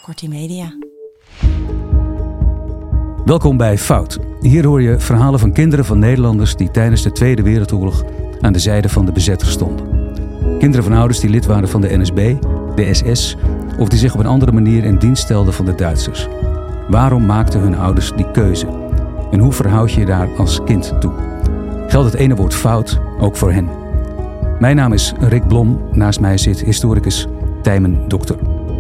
Kortie Media. Welkom bij Fout. Hier hoor je verhalen van kinderen van Nederlanders die tijdens de Tweede Wereldoorlog aan de zijde van de bezetter stonden. Kinderen van ouders die lid waren van de NSB, de SS of die zich op een andere manier in dienst stelden van de Duitsers. Waarom maakten hun ouders die keuze? En hoe verhoud je je daar als kind toe? Geldt het ene woord fout ook voor hen? Mijn naam is Rick Blom. Naast mij zit historicus Tijmen Dokter.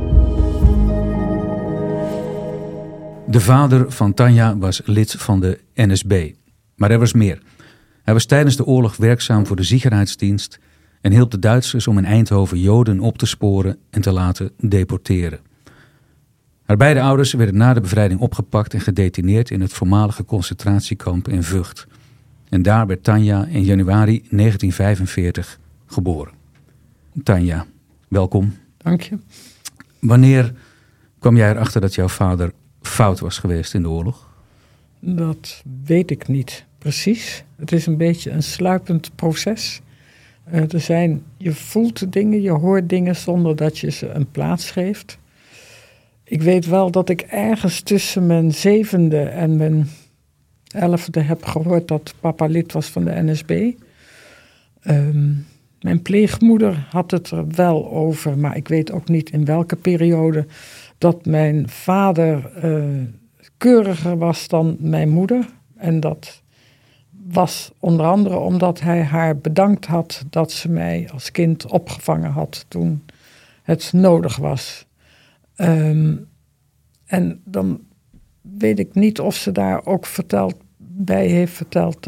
De vader van Tanja was lid van de NSB. Maar er was meer. Hij was tijdens de oorlog werkzaam voor de Sicherheidsdienst en hielp de Duitsers om in Eindhoven Joden op te sporen en te laten deporteren. Haar beide ouders werden na de bevrijding opgepakt en gedetineerd in het voormalige concentratiekamp in Vught. En daar werd Tanja in januari 1945 geboren. Tanja, welkom. Dank je. Wanneer kwam jij erachter dat jouw vader fout was geweest in de oorlog? Dat weet ik niet precies. Het is een beetje een sluipend proces. Je voelt dingen, je hoort dingen zonder dat je ze een plaats geeft. Ik weet wel dat ik ergens tussen mijn 7e en mijn 11e heb gehoord dat papa lid was van de NSB. Mijn pleegmoeder had het er wel over, maar ik weet ook niet in welke periode, dat mijn vader keuriger was dan mijn moeder. En dat was onder andere omdat hij haar bedankt had dat ze mij als kind opgevangen had toen het nodig was. En dan weet ik niet of ze daar ook bij heeft verteld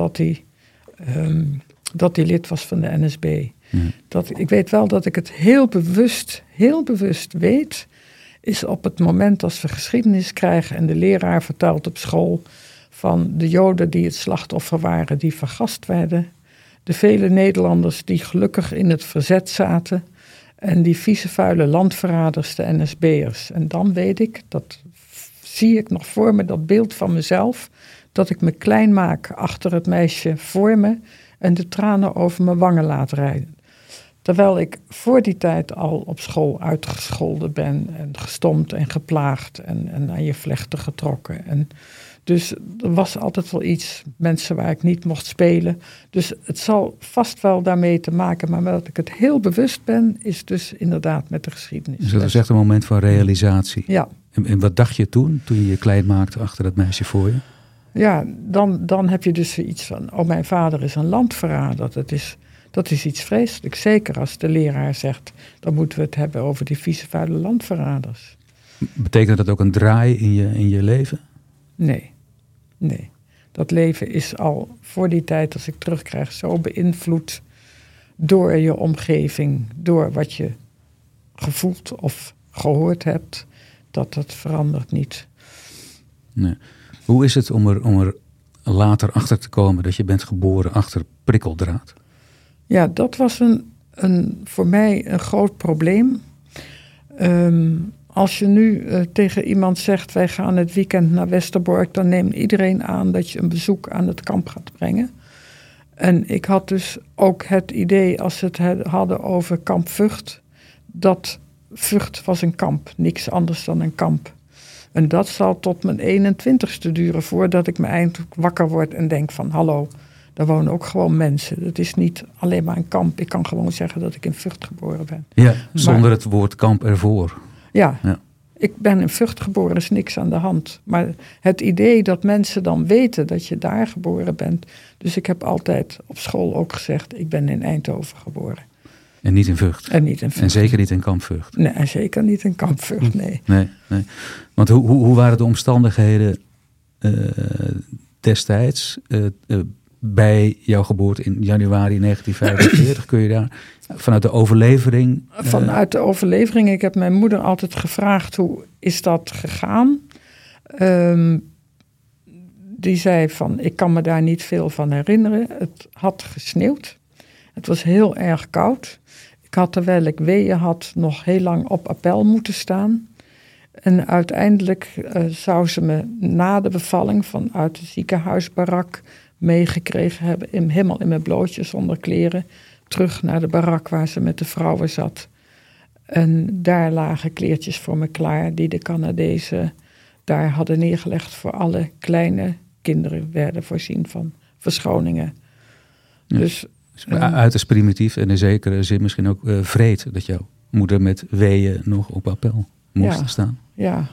dat hij lid was van de NSB. Mm. Ik weet wel dat ik het heel bewust weet, is op het moment als we geschiedenis krijgen en de leraar vertelt op school van de Joden die het slachtoffer waren, die vergast werden, de vele Nederlanders die gelukkig in het verzet zaten en die vieze vuile landverraders, de NSB'ers. En dan weet ik, dat zie ik nog voor me, dat beeld van mezelf, dat ik me klein maak achter het meisje voor me en de tranen over mijn wangen laat rijden. Terwijl ik voor die tijd al op school uitgescholden ben en gestompt en geplaagd en aan je vlechten getrokken. En dus er was altijd wel iets, mensen waar ik niet mocht spelen. Dus het zal vast wel daarmee te maken, maar dat ik het heel bewust ben, is dus inderdaad met de geschiedenis. Dus dat is echt een moment van realisatie. Ja. En wat dacht je toen je je klein maakte achter dat meisje voor je? Ja, dan heb je dus iets van, mijn vader is een landverrader. Dat is iets vreselijks. Zeker als de leraar zegt, dan moeten we het hebben over die vieze vuile landverraders. Betekent dat ook een draai in je leven? Nee. Dat leven is al voor die tijd, als ik terugkrijg, zo beïnvloed door je omgeving, door wat je gevoeld of gehoord hebt, dat verandert niet. Nee. Hoe is het om er later achter te komen dat je bent geboren achter prikkeldraad? Ja, dat was voor mij een groot probleem. Als je nu tegen iemand zegt, wij gaan het weekend naar Westerbork, dan neemt iedereen aan dat je een bezoek aan het kamp gaat brengen. En ik had dus ook het idee, als ze het hadden over kamp Vught, dat Vught was een kamp, niks anders dan een kamp. En dat zal tot mijn 21ste duren voordat ik me eindelijk wakker word en denk van, hallo, daar wonen ook gewoon mensen. Het is niet alleen maar een kamp. Ik kan gewoon zeggen dat ik in Vught geboren ben. Ja, zonder het woord kamp ervoor. Ja, ik ben in Vught geboren, er is niks aan de hand. Maar het idee dat mensen dan weten dat je daar geboren bent. Dus ik heb altijd op school ook gezegd, ik ben in Eindhoven geboren. En niet in Vught. En zeker niet in kamp Vught. Nee, en zeker niet in kamp Vught, nee. Nee. Want hoe waren de omstandigheden destijds bij jouw geboorte in januari 1945? Kun je daar vanuit de overlevering? Vanuit de overlevering. Ik heb mijn moeder altijd gevraagd, hoe is dat gegaan? Die zei van, ik kan me daar niet veel van herinneren. Het had gesneeuwd. Het was heel erg koud. Ik had, terwijl ik weeën had, nog heel lang op appel moeten staan. En uiteindelijk zou ze me na de bevalling vanuit de ziekenhuisbarak meegekregen hebben, helemaal in mijn blootje zonder kleren, terug naar de barak waar ze met de vrouwen zat. En daar lagen kleertjes voor me klaar die de Canadezen daar hadden neergelegd voor alle kleine kinderen, werden voorzien van verschoningen. Ja. Dus uiterst primitief en in zekere zin misschien ook wreed dat jouw moeder met weeën nog op appel moest staan. Ja.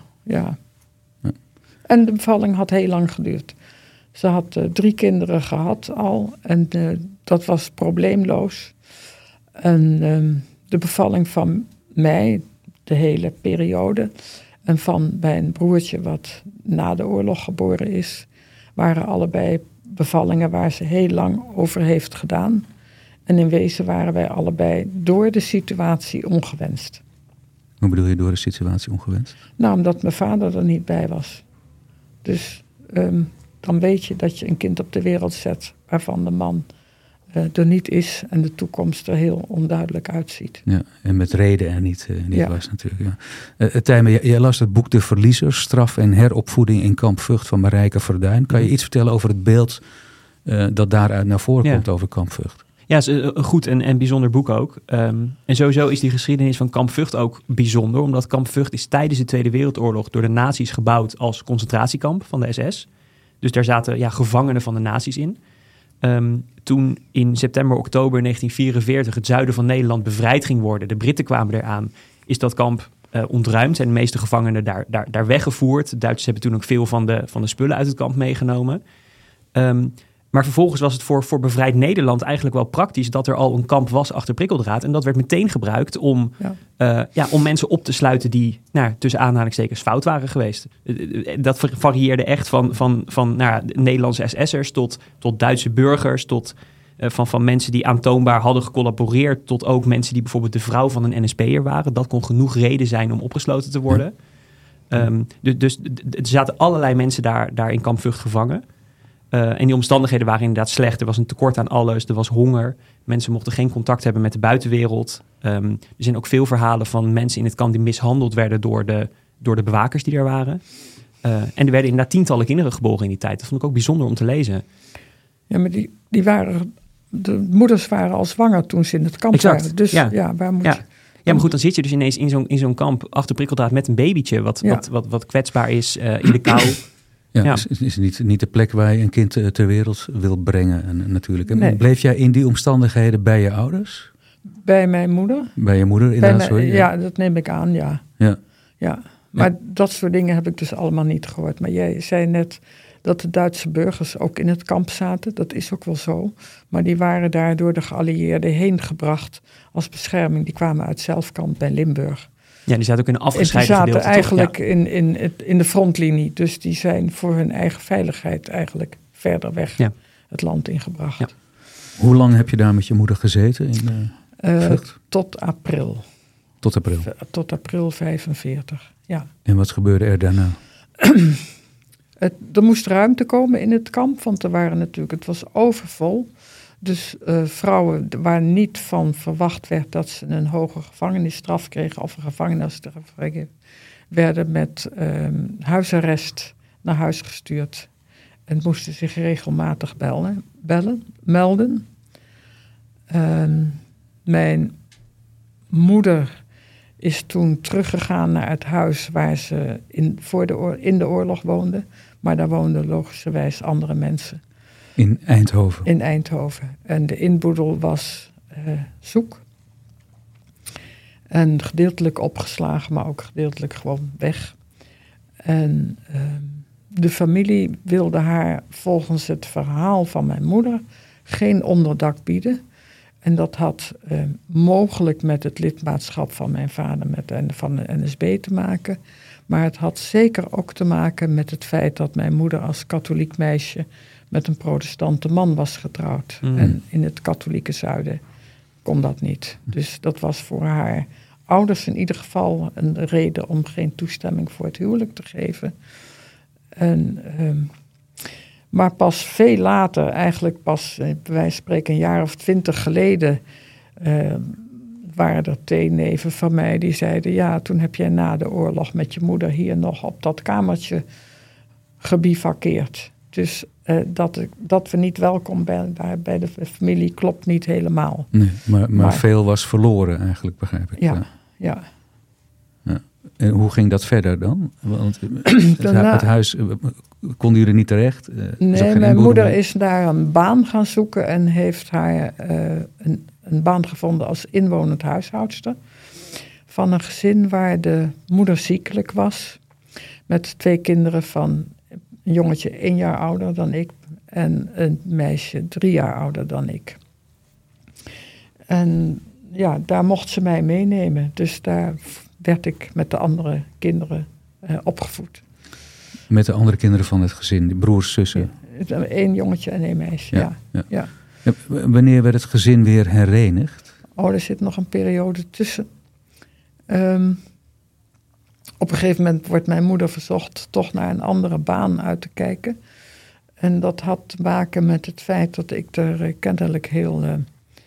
En de bevalling had heel lang geduurd. Ze had 3 kinderen gehad al en dat was probleemloos. En de bevalling van mij, de hele periode, en van mijn broertje wat na de oorlog geboren is, waren allebei bevallingen waar ze heel lang over heeft gedaan. En in wezen waren wij allebei door de situatie ongewenst. Hoe bedoel je door de situatie ongewenst? Nou, omdat mijn vader er niet bij was. Dus dan weet je dat je een kind op de wereld zet waarvan de man er niet is en de toekomst er heel onduidelijk uitziet. Ja, en met reden er niet was natuurlijk. Ja. Tijmen, jij las het boek De Verliezers, straf en heropvoeding in Kamp Vught van Marijke Verduin. Kan je iets vertellen over het beeld dat daaruit naar voren komt over Kamp Vught? Ja, het is een goed en bijzonder boek ook. En sowieso is die geschiedenis van Kamp Vught ook bijzonder, omdat Kamp Vught is tijdens de Tweede Wereldoorlog door de nazi's gebouwd als concentratiekamp van de SS. Dus daar zaten gevangenen van de nazi's in. Toen in september, oktober 1944 het zuiden van Nederland bevrijd ging worden, de Britten kwamen eraan, is dat kamp ontruimd en de meeste gevangenen daar weggevoerd. De Duitsers hebben toen ook veel van de spullen uit het kamp meegenomen. Maar vervolgens was het voor bevrijd Nederland eigenlijk wel praktisch dat er al een kamp was achter prikkeldraad. En dat werd meteen gebruikt om mensen op te sluiten die tussen aanhalingstekens fout waren geweest. Dat varieerde echt van Nederlandse SS'ers tot Duitse burgers, tot van mensen die aantoonbaar hadden gecollaboreerd, tot ook mensen die bijvoorbeeld de vrouw van een NSB'er waren. Dat kon genoeg reden zijn om opgesloten te worden. Dus er zaten allerlei mensen daar in Kamp Vught gevangen. En die omstandigheden waren inderdaad slecht. Er was een tekort aan alles, er was honger. Mensen mochten geen contact hebben met de buitenwereld. Er zijn ook veel verhalen van mensen in het kamp die mishandeld werden door de bewakers die er waren. En er werden inderdaad tientallen kinderen geboren in die tijd. Dat vond ik ook bijzonder om te lezen. Ja, maar die waren, de moeders waren al zwanger toen ze in het kamp waren. Dus waar moet je... Ja, maar goed, dan zit je dus ineens in zo'n kamp achter prikkeldraad met een babytje wat kwetsbaar is in de kou. Ja. Is niet de plek waar je een kind ter wereld wil brengen natuurlijk. En Nee. Bleef jij in die omstandigheden bij je ouders? Bij mijn moeder. Bij je moeder inderdaad, sorry. Ja, dat neem ik aan, ja. Maar dat soort dingen heb ik dus allemaal niet gehoord. Maar jij zei net dat de Duitse burgers ook in het kamp zaten. Dat is ook wel zo. Maar die waren daar door de geallieerden heen gebracht als bescherming. Die kwamen uit Zelfkamp bij Limburg. Ja, die zaten ook in een afgescheiden gedeelte. Die zaten eigenlijk in de frontlinie. Dus die zijn voor hun eigen veiligheid eigenlijk verder weg het land ingebracht. Ja. Hoe lang heb je daar met je moeder gezeten in Vught? Tot april. Tot april? Tot april 45, ja. En wat gebeurde er daarna? Er moest ruimte komen in het kamp, want het was overvol. Dus vrouwen waar niet van verwacht werd dat ze een hoge gevangenisstraf kregen of een gevangenisstraf werden met huisarrest naar huis gestuurd. En moesten zich regelmatig melden. Mijn moeder is toen teruggegaan naar het huis waar ze in de oorlog woonde. Maar daar woonden logischerwijs andere mensen. In Eindhoven? In Eindhoven. En de inboedel was zoek. En gedeeltelijk opgeslagen, maar ook gedeeltelijk gewoon weg. En de familie wilde haar volgens het verhaal van mijn moeder geen onderdak bieden. En dat had mogelijk met het lidmaatschap van mijn vader van de NSB te maken. Maar het had zeker ook te maken met het feit dat mijn moeder als katholiek meisje met een protestante man was getrouwd. En in het katholieke zuiden kon dat niet. Dus dat was voor haar ouders in ieder geval een reden om geen toestemming voor het huwelijk te geven. Maar pas veel later, eigenlijk pas bij wijze van spreken een jaar of 20 geleden, waren er 2 neven van mij die zeiden, ja, toen heb jij na de oorlog met je moeder hier nog op dat kamertje gebivakkeerd. Dus dat we niet welkom bij de familie klopt niet helemaal. Nee, maar veel was verloren eigenlijk, begrijp ik. Ja. En hoe ging dat verder dan? Want het huis, konden jullie niet terecht? Nee, mijn moeder is daar een baan gaan zoeken en heeft haar een baan gevonden als inwonend huishoudster. Van een gezin waar de moeder ziekelijk was. Met 2 kinderen van een jongetje 1 jaar ouder dan ik. En een meisje 3 jaar ouder dan ik. En ja, daar mocht ze mij meenemen. Dus daar werd ik met de andere kinderen opgevoed. Met de andere kinderen van het gezin, die broers, zussen? 1 jongetje en 1 meisje, ja. Wanneer werd het gezin weer herenigd? Er zit nog een periode tussen. Op een gegeven moment wordt mijn moeder verzocht toch naar een andere baan uit te kijken. En dat had te maken met het feit dat ik er kennelijk heel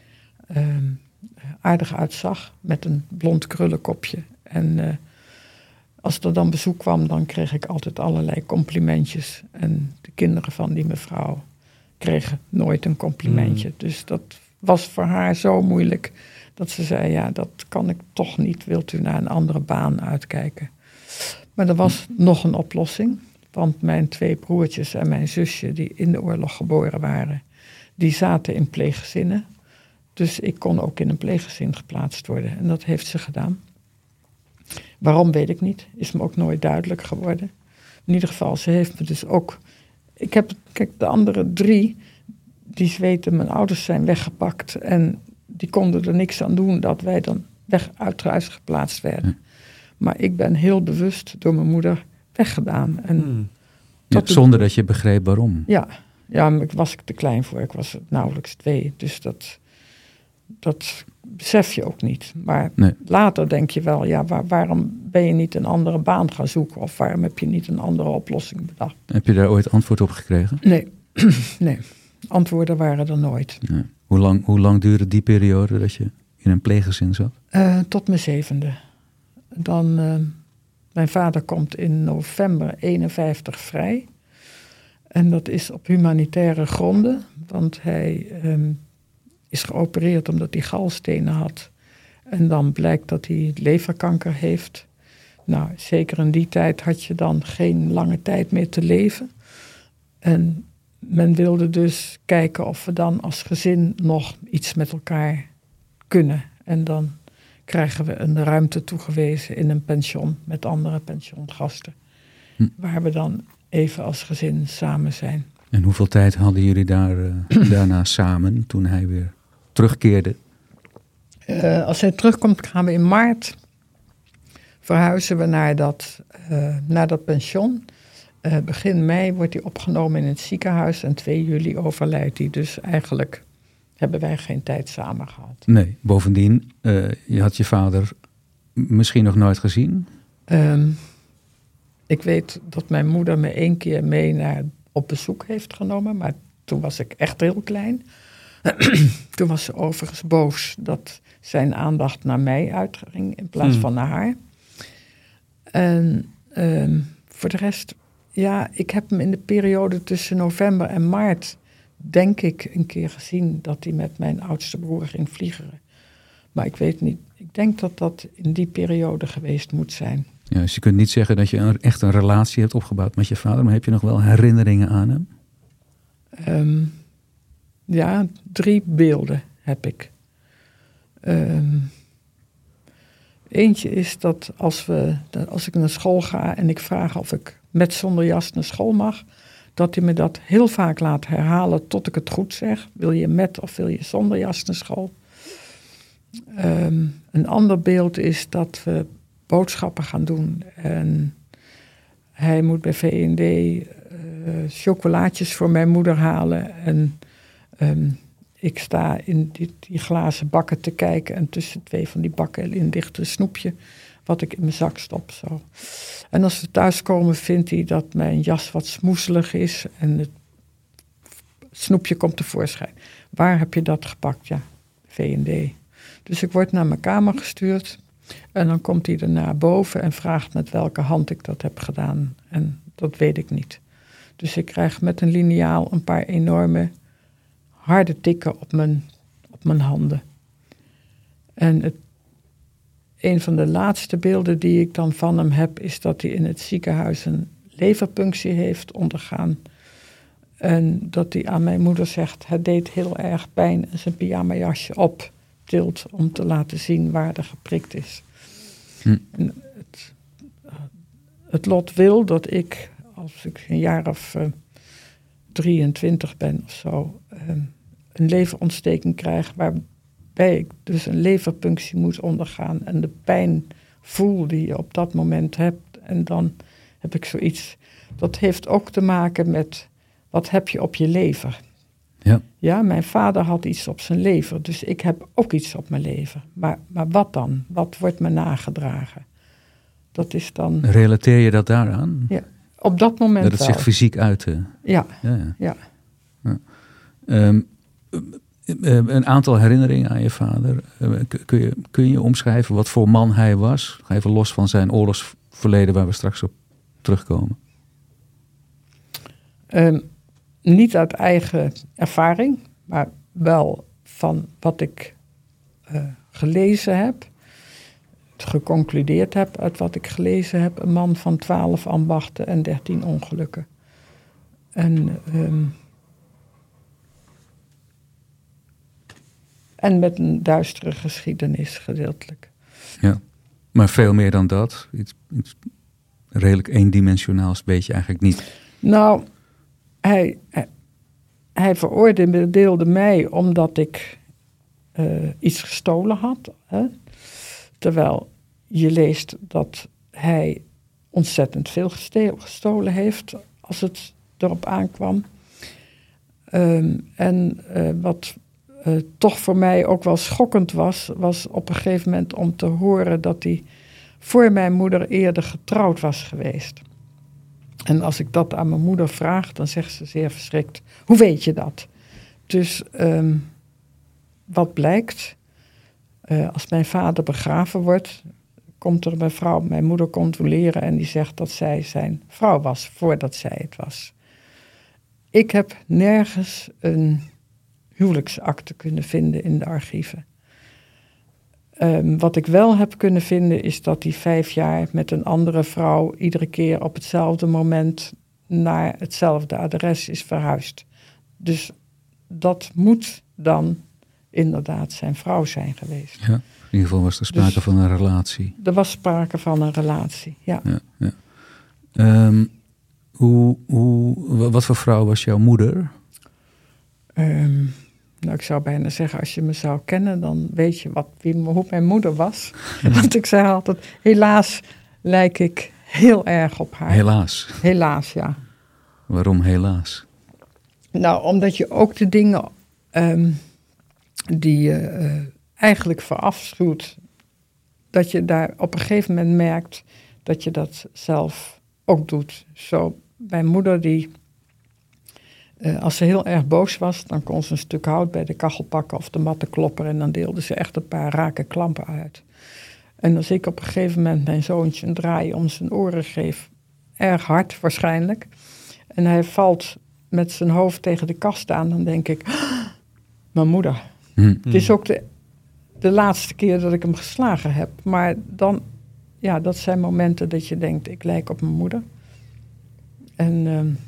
aardig uitzag. Met een blond krullenkopje. En als er dan bezoek kwam, dan kreeg ik altijd allerlei complimentjes. En de kinderen van die mevrouw kregen nooit een complimentje. Dus dat was voor haar zo moeilijk dat ze zei, ja, dat kan ik toch niet. Wilt u naar een andere baan uitkijken? Maar er was nog een oplossing. Want mijn 2 broertjes en mijn zusje, die in de oorlog geboren waren, die zaten in pleeggezinnen. Dus ik kon ook in een pleeggezin geplaatst worden. En dat heeft ze gedaan. Waarom, weet ik niet. Is me ook nooit duidelijk geworden. In ieder geval, ze heeft me dus ook... Kijk, de andere 3, die weten, mijn ouders zijn weggepakt. En die konden er niks aan doen dat wij dan uit huis geplaatst werden. Maar ik ben heel bewust door mijn moeder weggedaan. En zonder dat je begreep waarom? Ja, maar was ik te klein voor. Ik was nauwelijks 2. Dus dat besef je ook niet. Maar later denk je wel, ja, waarom ben je niet een andere baan gaan zoeken? Of waarom heb je niet een andere oplossing bedacht? Heb je daar ooit antwoord op gekregen? Nee. Antwoorden waren er nooit. Nee. Hoe lang duurde die periode dat je in een pleeggezin zat? Tot mijn 7e. Dan, mijn vader komt in november 51 vrij. En dat is op humanitaire gronden. Want hij is geopereerd omdat hij galstenen had. En dan blijkt dat hij leverkanker heeft. Nou, zeker in die tijd had je dan geen lange tijd meer te leven. En men wilde dus kijken of we dan als gezin nog iets met elkaar kunnen. En dan krijgen we een ruimte toegewezen in een pension met andere pensiongasten. Waar we dan even als gezin samen zijn. En hoeveel tijd hadden jullie daarna samen toen hij weer terugkeerde? Als hij terugkomt gaan we in maart. Verhuizen we naar dat pension. Begin mei wordt hij opgenomen in het ziekenhuis. En 2 juli overlijdt hij. Dus eigenlijk hebben wij geen tijd samen gehad. Nee, bovendien, je had je vader misschien nog nooit gezien? Ik weet dat mijn moeder me 1 keer mee op bezoek heeft genomen. Maar toen was ik echt heel klein. Toen was ze overigens boos dat zijn aandacht naar mij uitging in plaats van naar haar. En voor de rest, ja, ik heb hem in de periode tussen november en maart, denk ik, een keer gezien dat hij met mijn oudste broer ging vliegeren. Maar ik weet niet, ik denk dat dat in die periode geweest moet zijn. Ja, dus je kunt niet zeggen dat je echt een relatie hebt opgebouwd met je vader, maar heb je nog wel herinneringen aan hem? Ja, 3 beelden heb ik. Eentje is dat als ik naar school ga en ik vraag of ik met zonder jas naar school mag, dat hij me dat heel vaak laat herhalen tot ik het goed zeg. Wil je met of wil je zonder jas naar school? Een ander beeld is dat we boodschappen gaan doen. En hij moet bij V&D chocolaatjes voor mijn moeder halen. En ik sta in die glazen bakken te kijken. En tussen 2 van die bakken ligt een snoepje wat ik in mijn zak stop. Zo. En als we thuiskomen vindt hij dat mijn jas wat smoeselig is. En het snoepje komt tevoorschijn. Waar heb je dat gepakt? Ja, V&D. Dus ik word naar mijn kamer gestuurd. En dan komt hij er naar boven en vraagt met welke hand ik dat heb gedaan. En dat weet ik niet. Dus ik krijg met een liniaal een paar enorme harde tikken op mijn handen. En een van de laatste beelden die ik dan van hem heb, is dat hij in het ziekenhuis een leverpunctie heeft ondergaan. En dat hij aan mijn moeder zegt, het deed heel erg pijn en zijn pyjamajasje optilt om te laten zien waar er geprikt is. En het lot wil dat ik, als ik een jaar of 23 ben of zo, een leverontsteking krijg waarbij ik dus een leverpunctie moet ondergaan en de pijn voel die je op dat moment hebt. En dan heb ik zoiets, dat heeft ook te maken met wat heb je op je lever. Ja, mijn vader had iets op zijn lever, dus ik heb ook iets op mijn lever. Maar wat dan? Wat wordt me nagedragen? Dat is dan... Relateer je dat daaraan? Ja, op dat moment dat het wel. zich fysiek uitte? Ja. Een aantal herinneringen aan je vader. Kun je omschrijven wat voor man hij was? Even los van zijn oorlogsverleden waar we straks op terugkomen. Niet uit eigen ervaring, maar wel van wat ik gelezen heb, geconcludeerd heb uit wat ik gelezen heb. Een man van 12 ambachten en 13 ongelukken. En met een duistere geschiedenis gedeeltelijk. Ja, maar veel meer dan dat? Iets redelijk eendimensionaals weet je eigenlijk niet. Nou, hij veroordeelde mij omdat ik iets gestolen had. Hè? Terwijl je leest dat hij ontzettend veel gestolen heeft als het erop aankwam. Wat toch voor mij ook wel schokkend was op een gegeven moment om te horen dat hij voor mijn moeder eerder getrouwd was geweest. En als ik dat aan mijn moeder vraag, dan zegt ze zeer verschrikt, hoe weet je dat? Dus wat blijkt, als mijn vader begraven wordt, komt er een vrouw, mijn moeder controleren en die zegt dat zij zijn vrouw was, voordat zij het was. Ik heb nergens een huwelijksakte kunnen vinden in de archieven. Wat ik wel heb kunnen vinden is dat hij 5 jaar met een andere vrouw iedere keer op hetzelfde moment naar hetzelfde adres is verhuisd. Dus dat moet dan inderdaad zijn vrouw zijn geweest. Ja, in ieder geval was er sprake van een relatie. Er was sprake van een relatie, ja. Wat voor vrouw was jouw moeder? Nou, ik zou bijna zeggen, als je me zou kennen, dan weet je hoe mijn moeder was. Want ik zei altijd, helaas lijk ik heel erg op haar. Helaas? Helaas, ja. Waarom helaas? Nou, omdat je ook de dingen die je eigenlijk verafschuwt, dat je daar op een gegeven moment merkt dat je dat zelf ook doet. Zo, mijn moeder die... als ze heel erg boos was, dan kon ze een stuk hout bij de kachel pakken of de matten klopperen en dan deelde ze echt een paar rake klampen uit. En als ik op een gegeven moment mijn zoontje een draai om zijn oren geef, erg hard waarschijnlijk, en hij valt met zijn hoofd tegen de kast aan, dan denk ik, mijn moeder. Het is ook de laatste keer dat ik hem geslagen heb. Maar dan, ja, dat zijn momenten dat je denkt, ik lijk op mijn moeder. En...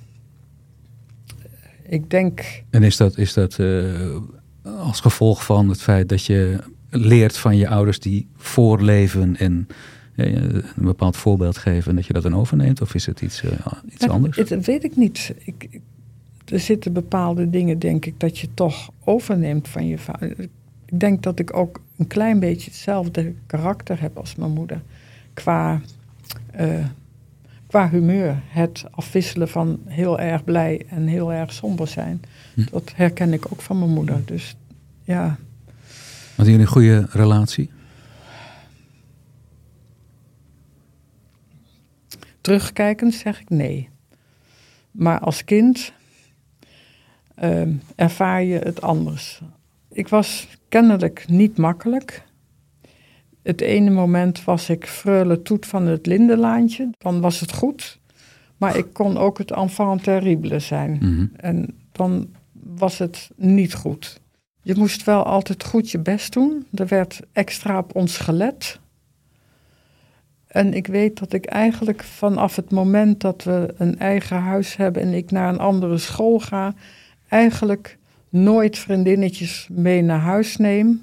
ik denk... En is dat als gevolg van het feit dat je leert van je ouders die voorleven en een bepaald voorbeeld geven en dat je dat dan overneemt? Of is het iets anders? Dat weet ik niet. Er zitten bepaalde dingen, denk ik, dat je toch overneemt van je vader. Ik denk dat ik ook een klein beetje hetzelfde karakter heb als mijn moeder. Qua humeur, het afwisselen van heel erg blij en heel erg somber zijn. Dat herken ik ook van mijn moeder. Dus ja. Hadden jullie een goede relatie? Terugkijkend zeg ik nee. Maar als kind ervaar je het anders. Ik was kennelijk niet makkelijk. Het ene moment was ik freule toet van het Lindenlaantje. Dan was het goed. Maar ik kon ook het enfant terrible zijn. Mm-hmm. En dan was het niet goed. Je moest wel altijd goed je best doen. Er werd extra op ons gelet. En ik weet dat ik eigenlijk vanaf het moment dat we een eigen huis hebben en ik naar een andere school ga, eigenlijk nooit vriendinnetjes mee naar huis neem.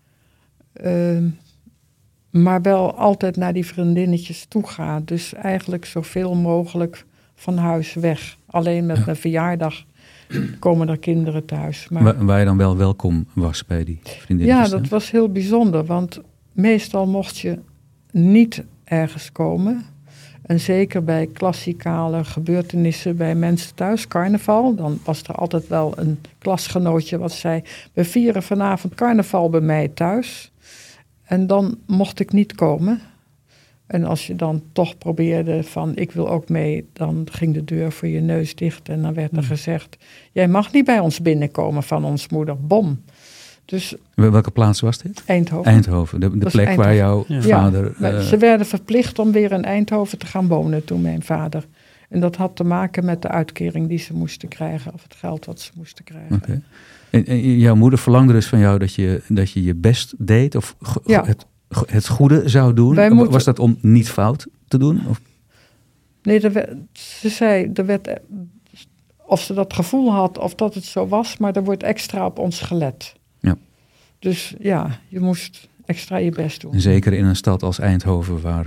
Maar wel altijd naar die vriendinnetjes toe ga. Dus eigenlijk zoveel mogelijk van huis weg. Alleen met mijn verjaardag komen er kinderen thuis. Maar Waar je dan wel welkom was bij die vriendinnetjes? ja, dat was heel bijzonder. Want meestal mocht je niet ergens komen. En zeker bij klassikale gebeurtenissen bij mensen thuis, carnaval. Dan was er altijd wel een klasgenootje wat zei, we vieren vanavond carnaval bij mij thuis. En dan mocht ik niet komen. En als je dan toch probeerde van, ik wil ook mee, dan ging de deur voor je neus dicht. En dan werd er gezegd, jij mag niet bij ons binnenkomen van ons moeder, bom. Dus Welke plaats was dit? Eindhoven. Eindhoven, de plek Eindhoven. waar jouw vader... Maar ze werden verplicht om weer in Eindhoven te gaan wonen toen mijn vader. En dat had te maken met de uitkering die ze moesten krijgen, of het geld wat ze moesten krijgen. Okay. En jouw moeder verlangde dus van jou dat je je best deed, of het goede zou doen? Was dat om niet fout te doen? Of? Nee, ze zei, of ze dat gevoel had, of dat het zo was, maar er wordt extra op ons gelet. Ja. Dus ja, je moest extra je best doen. En zeker in een stad als Eindhoven, waar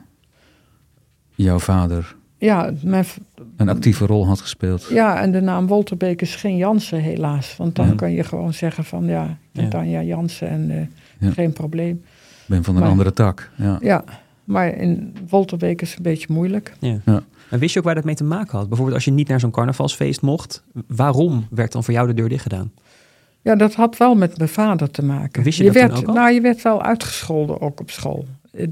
jouw vader een actieve rol had gespeeld. Ja, en de naam Wolterbeek is geen Jansen helaas. Want dan kan je gewoon zeggen van Tanja Jansen en geen probleem. Ik ben van een andere tak. Ja, maar in Wolterbeek is het een beetje moeilijk. Ja. En wist je ook waar dat mee te maken had? Bijvoorbeeld als je niet naar zo'n carnavalsfeest mocht, waarom werd dan voor jou de deur dicht gedaan? Ja, dat had wel met mijn vader te maken. Wist je dat toen ook al? Nou, je werd wel uitgescholden ook op school.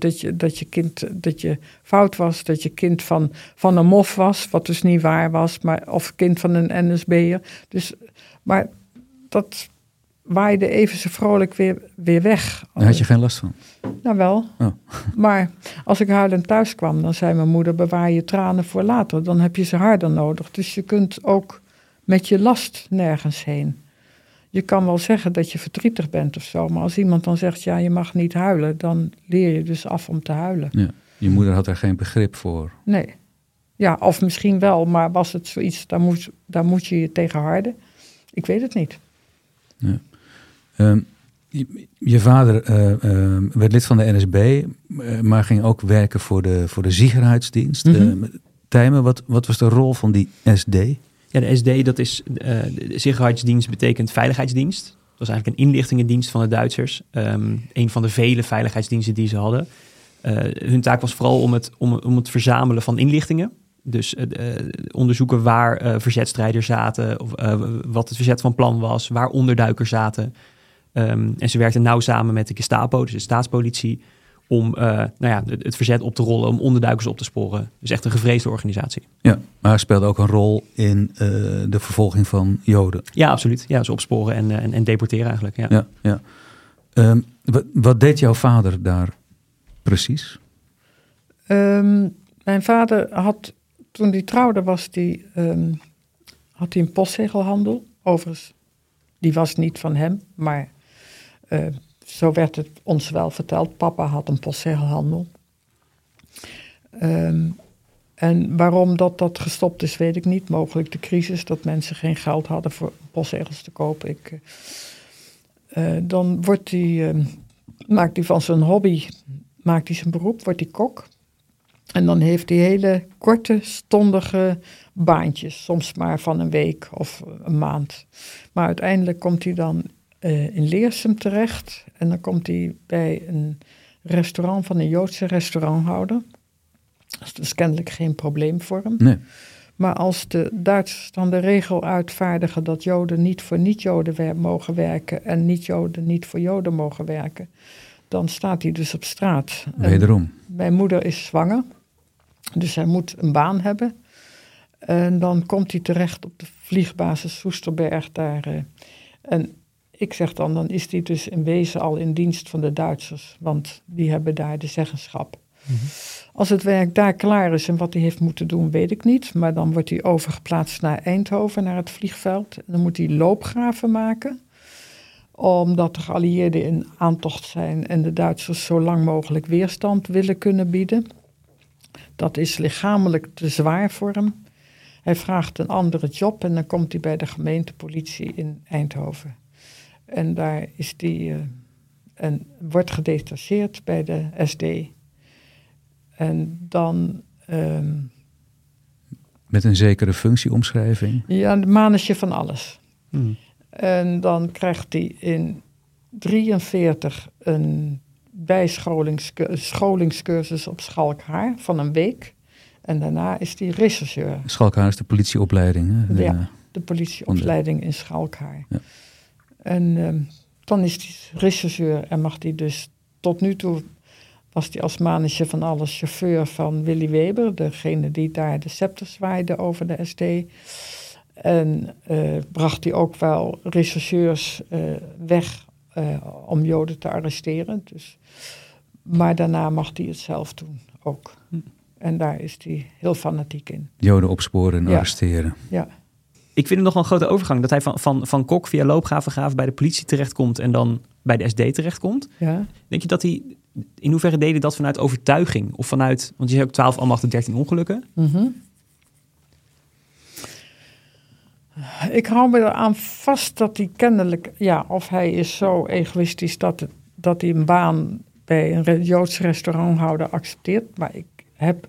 Dat je fout was, dat je kind van een mof was, wat dus niet waar was, of kind van een NSB'er. Dus, maar dat waaide even zo vrolijk weer weg. Daar had je geen last van? Nou wel. Oh. Maar als ik huilend thuis kwam, dan zei mijn moeder, bewaar je tranen voor later. Dan heb je ze harder nodig. Dus je kunt ook met je last nergens heen. Je kan wel zeggen dat je verdrietig bent of zo, maar als iemand dan zegt, ja, je mag niet huilen, dan leer je dus af om te huilen. Ja. Je moeder had er geen begrip voor? Nee. Ja, of misschien wel, maar was het zoiets, daar moet je je tegen harden? Ik weet het niet. Ja. Je vader werd lid van de NSB, maar ging ook werken voor de Sicherheidsdienst. Tijmen, wat was de rol van die SD? Ja, de SD, dat is de Sicherheidsdienst, betekent veiligheidsdienst. Dat was eigenlijk een inlichtingendienst van de Duitsers. Een van de vele veiligheidsdiensten die ze hadden. Hun taak was vooral om het verzamelen van inlichtingen. Dus onderzoeken waar verzetstrijders zaten, of wat het verzet van plan was, waar onderduikers zaten. En ze werkten nauw samen met de Gestapo, dus de staatspolitie, om het verzet op te rollen, om onderduikers op te sporen. Dus echt een gevreesde organisatie. Ja, maar speelde ook een rol in de vervolging van Joden. Ja, absoluut. Ja, ze opsporen en deporteren eigenlijk. Ja. Wat deed jouw vader daar precies? Mijn vader had, toen hij trouwde, had hij een postzegelhandel. Overigens, die was niet van hem, maar zo werd het ons wel verteld. Papa had een postzegelhandel. En waarom dat gestopt is, weet ik niet. Mogelijk de crisis, dat mensen geen geld hadden voor postzegels te kopen. Dan maakt hij van zijn hobby, maakt hij zijn beroep, wordt hij kok. En dan heeft hij hele korte, stondige baantjes. Soms maar van een week of een maand. Maar uiteindelijk komt hij dan in Leersum terecht. En dan komt hij bij een restaurant van een Joodse restauranthouder. Dat is dus kennelijk geen probleem voor hem. Nee. Maar als de Duitsers dan de regel uitvaardigen dat Joden niet voor niet-Joden mogen werken en niet-Joden niet voor Joden mogen werken, dan staat hij dus op straat. Wederom. Mijn moeder is zwanger, dus hij moet een baan hebben. En dan komt hij terecht op de vliegbasis Soesterberg daar. En ik zeg dan is hij dus in wezen al in dienst van de Duitsers, want die hebben daar de zeggenschap. Mm-hmm. Als het werk daar klaar is en wat hij heeft moeten doen, weet ik niet. Maar dan wordt hij overgeplaatst naar Eindhoven, naar het vliegveld. En dan moet hij loopgraven maken omdat de geallieerden in aantocht zijn en de Duitsers zo lang mogelijk weerstand willen kunnen bieden. Dat is lichamelijk te zwaar voor hem. Hij vraagt een andere job en dan komt hij bij de gemeentepolitie in Eindhoven. En daar is hij en wordt gedetacheerd bij de SD. En dan... Met een zekere functieomschrijving? Ja, een manetje van alles. Hmm. En dan krijgt hij in 1943 een scholingscursus op Schalkhaar van een week. En daarna is hij rechercheur. Schalkhaar is de politieopleiding. Hè? Ja, de politieopleiding in Schalkhaar. Ja. En dan is hij rechercheur en mag hij dus tot nu toe... was hij als manetje van alles chauffeur van Willy Weber, degene die daar de scepter zwaaide over de SD. En bracht hij ook wel rechercheurs weg om Joden te arresteren. Dus, maar daarna mag hij het zelf doen ook. En daar is hij heel fanatiek in. Joden opsporen en arresteren. Ja. Ik vind het nog wel een grote overgang dat hij van kok via loopgravengraven bij de politie terechtkomt en dan bij de SD terechtkomt. Ja. Denk je dat hij, in hoeverre deed hij dat vanuit overtuiging? Of vanuit, want je zei ook 12 ambachten, 13 ongelukken. Mm-hmm. Ik hou me eraan vast dat hij kennelijk, of hij is zo egoïstisch dat hij een baan bij een Joods restauranthouder accepteert. Maar ik heb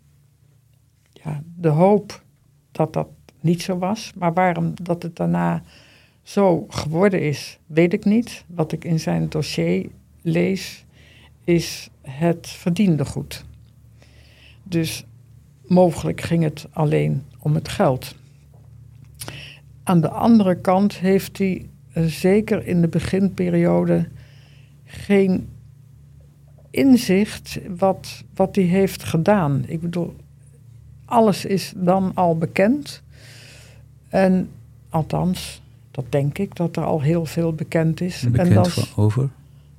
de hoop dat dat niet zo was. Maar waarom dat het daarna zo geworden is, weet ik niet. Wat ik in zijn dossier lees, is het verdiende goed. Dus mogelijk ging het alleen om het geld. Aan de andere kant heeft hij zeker in de beginperiode geen inzicht wat hij heeft gedaan. Ik bedoel, alles is dan al bekend. En althans, dat denk ik, dat er al heel veel bekend is. Bekend over?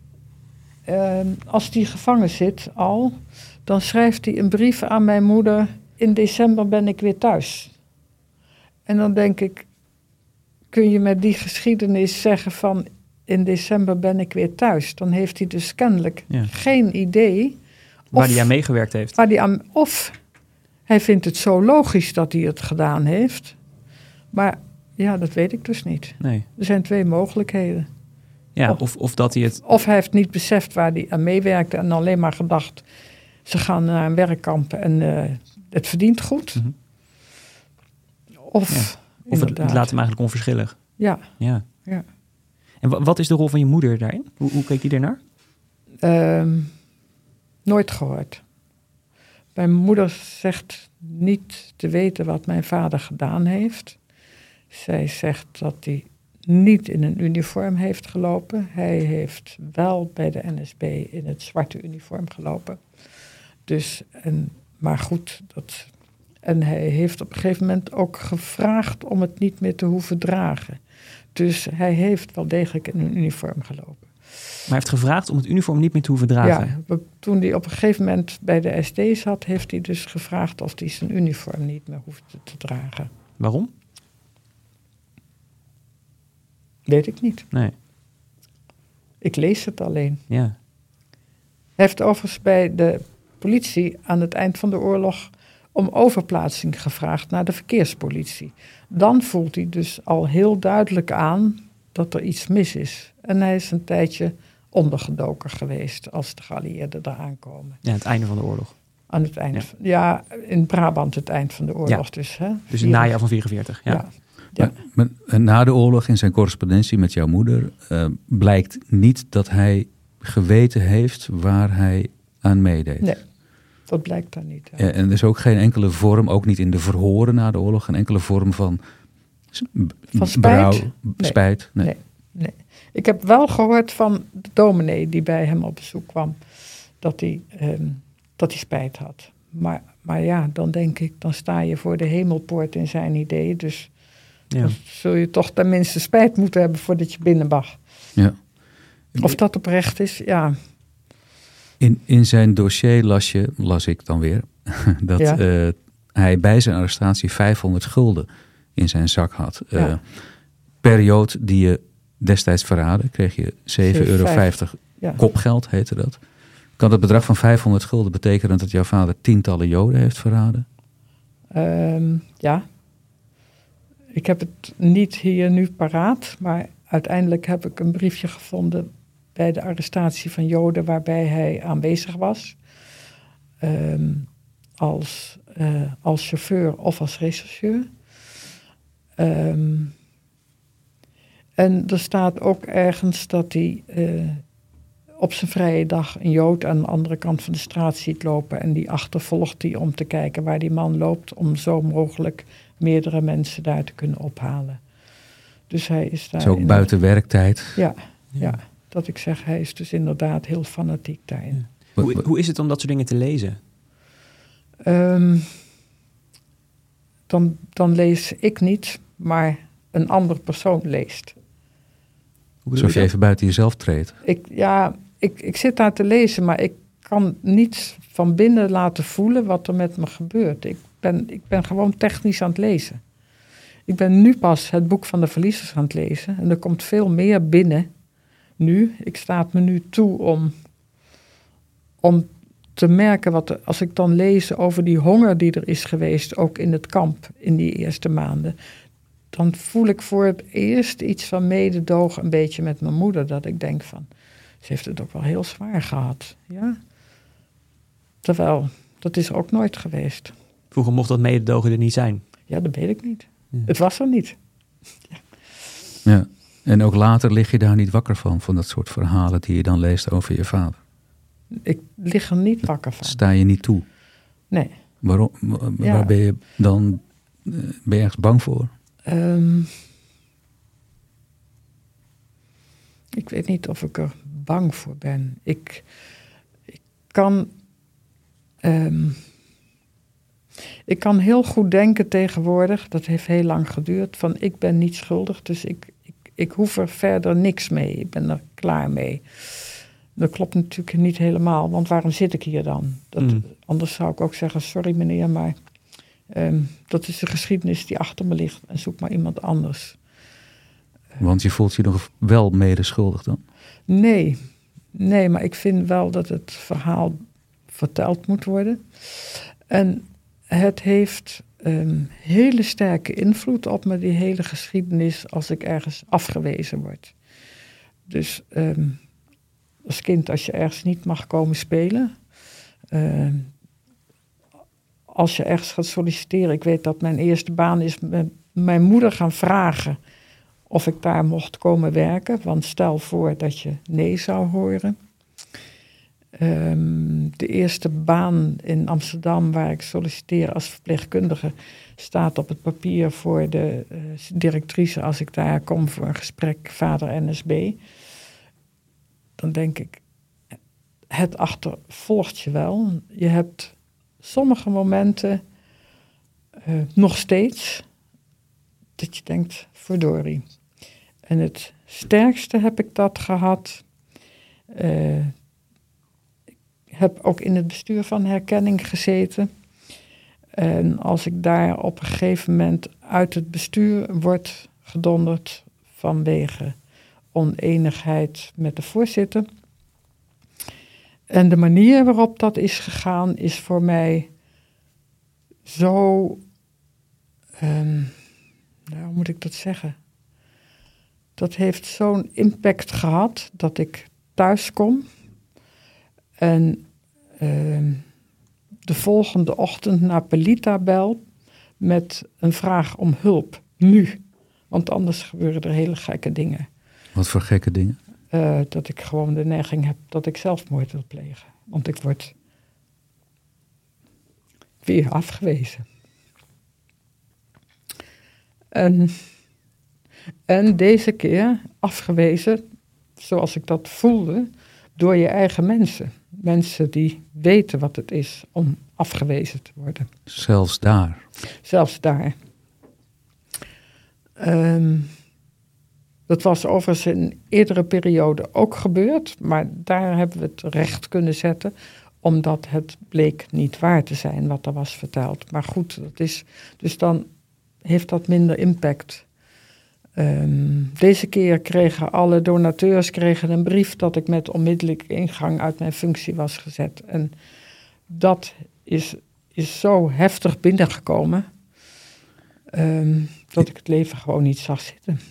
Als hij gevangen zit al, dan schrijft hij een brief aan mijn moeder. In december ben ik weer thuis. En dan denk ik, kun je met die geschiedenis zeggen van in december ben ik weer thuis. Dan heeft hij dus kennelijk geen idee. Waar hij aan meegewerkt heeft. Of hij vindt het zo logisch dat hij het gedaan heeft. Maar ja, dat weet ik dus niet. Nee. Er zijn 2 mogelijkheden. Ja, of dat hij het... Of hij heeft niet beseft waar hij aan meewerkte en alleen maar gedacht, ze gaan naar een werkkamp en het verdient goed. Mm-hmm. Of het laat hem eigenlijk onverschillig. Ja. En wat is de rol van je moeder daarin? Hoe keek je ernaar? Nooit gehoord. Mijn moeder zegt niet te weten wat mijn vader gedaan heeft. Zij zegt dat hij niet in een uniform heeft gelopen. Hij heeft wel bij de NSB in het zwarte uniform gelopen. Dus, maar goed, en hij heeft op een gegeven moment ook gevraagd om het niet meer te hoeven dragen. Dus hij heeft wel degelijk in een uniform gelopen. Maar hij heeft gevraagd om het uniform niet meer te hoeven dragen? Ja, toen hij op een gegeven moment bij de SD zat, heeft hij dus gevraagd of hij zijn uniform niet meer hoefde te dragen. Waarom? Weet ik niet. Nee. Ik lees het alleen. Ja. Hij heeft overigens bij de politie aan het eind van de oorlog om overplaatsing gevraagd naar de verkeerspolitie. Dan voelt hij dus al heel duidelijk aan dat er iets mis is. En hij is een tijdje ondergedoken geweest als de geallieerden eraan komen. Ja, het einde van de oorlog. Aan het eind. Ja, in Brabant het eind van de oorlog. Ja. Dus, hè? Dus in het najaar van 44. Ja. Maar na de oorlog in zijn correspondentie met jouw moeder blijkt niet dat hij geweten heeft waar hij aan meedeed. Nee, dat blijkt dan niet. En er is ook geen enkele vorm, ook niet in de verhoren na de oorlog, geen enkele vorm van spijt? Berouw, Nee. spijt? Nee. Ik heb wel gehoord van de dominee die bij hem op bezoek kwam, dat hij spijt had. Maar ja, dan denk ik, dan sta je voor de hemelpoort in zijn idee. Dus dan zul je toch tenminste spijt moeten hebben voordat je binnen mag. Ja. Of dat oprecht is, ja. In zijn dossier las ik dan weer, dat hij bij zijn arrestatie 500 gulden in zijn zak had. Per jood die je destijds verraden, kreeg je €7,50 Ja. kopgeld, heette dat. Kan het bedrag van 500 gulden betekenen dat jouw vader tientallen Joden heeft verraden? Ja. Ik heb het niet hier nu paraat, maar uiteindelijk heb ik een briefje gevonden bij de arrestatie van Joden waarbij hij aanwezig was. Als chauffeur of als rechercheur. En er staat ook ergens dat hij op zijn vrije dag een Jood aan de andere kant van de straat ziet lopen. En die achtervolgt hij om te kijken waar die man loopt, om zo mogelijk meerdere mensen daar te kunnen ophalen. Dus hij is daar. Zo ook buiten werktijd. Ja, dat ik zeg, hij is dus inderdaad heel fanatiek daarin. Ja. Hoe is het om dat soort dingen te lezen? Dan lees ik niet, maar een andere persoon leest. Alsof je even buiten jezelf treedt. Ik zit daar te lezen, maar ik kan niet van binnen laten voelen wat er met me gebeurt. Ik ben gewoon technisch aan het lezen. Ik ben nu pas het boek van de verliezers aan het lezen. En er komt veel meer binnen nu. Ik sta het me nu toe om te merken, als ik dan lees over die honger die er is geweest, ook in het kamp in die eerste maanden, dan voel ik voor het eerst iets van mededogen een beetje met mijn moeder. Dat ik denk van, ze heeft het ook wel heel zwaar gehad. Ja? Terwijl, dat is er ook nooit geweest. Vroeger mocht dat mededogen er niet zijn. Ja, dat weet ik niet. Ja. Het was er niet. Ja. En ook later lig je daar niet wakker van dat soort verhalen die je dan leest over je vader. Ik lig er niet wakker van. Sta je niet toe? Nee. Waarom? Waar ben je dan? Ben je ergens bang voor? Ik weet niet of ik er bang voor ben. Ik kan heel goed denken tegenwoordig, dat heeft heel lang geduurd, van ik ben niet schuldig, dus ik hoef er verder niks mee. Ik ben er klaar mee. Dat klopt natuurlijk niet helemaal, want waarom zit ik hier dan? Anders zou ik ook zeggen, sorry meneer, maar dat is de geschiedenis die achter me ligt en zoek maar iemand anders. Want je voelt je nog wel mede schuldig dan? Nee, maar ik vind wel dat het verhaal verteld moet worden. En het heeft hele sterke invloed op me, die hele geschiedenis, als ik ergens afgewezen word. Dus als kind, als je ergens niet mag komen spelen, als je ergens gaat solliciteren, ik weet dat mijn eerste baan is mijn moeder gaan vragen of ik daar mocht komen werken, want stel voor dat je nee zou horen. De eerste baan in Amsterdam waar ik solliciteer als verpleegkundige staat op het papier voor de directrice als ik daar kom voor een gesprek vader NSB. Dan denk ik, het achtervolgt je wel. Je hebt sommige momenten nog steeds dat je denkt, verdorie. En het sterkste heb ik dat gehad. Ik heb ook in het bestuur van Herkenning gezeten. En als ik daar op een gegeven moment uit het bestuur word gedonderd vanwege oneenigheid met de voorzitter. En de manier waarop dat is gegaan is voor mij zo, hoe moet ik dat zeggen? Dat heeft zo'n impact gehad dat ik thuis kom en de volgende ochtend naar Pelita bel met een vraag om hulp, nu. Want anders gebeuren er hele gekke dingen. Wat voor gekke dingen? Dat ik gewoon de neiging heb dat ik zelfmoord wil plegen. Want ik word weer afgewezen. En deze keer afgewezen, zoals ik dat voelde, door je eigen mensen. Mensen die weten wat het is om afgewezen te worden. Zelfs daar? Zelfs daar. Dat was overigens in een eerdere periode ook gebeurd, maar daar hebben we het recht kunnen zetten, omdat het bleek niet waar te zijn wat er was verteld. Maar goed, dat is, dus dan heeft dat minder impact. Deze keer kregen alle donateurs een brief dat ik met onmiddellijke ingang uit mijn functie was gezet. En dat is zo heftig binnengekomen dat ik het leven gewoon niet zag zitten.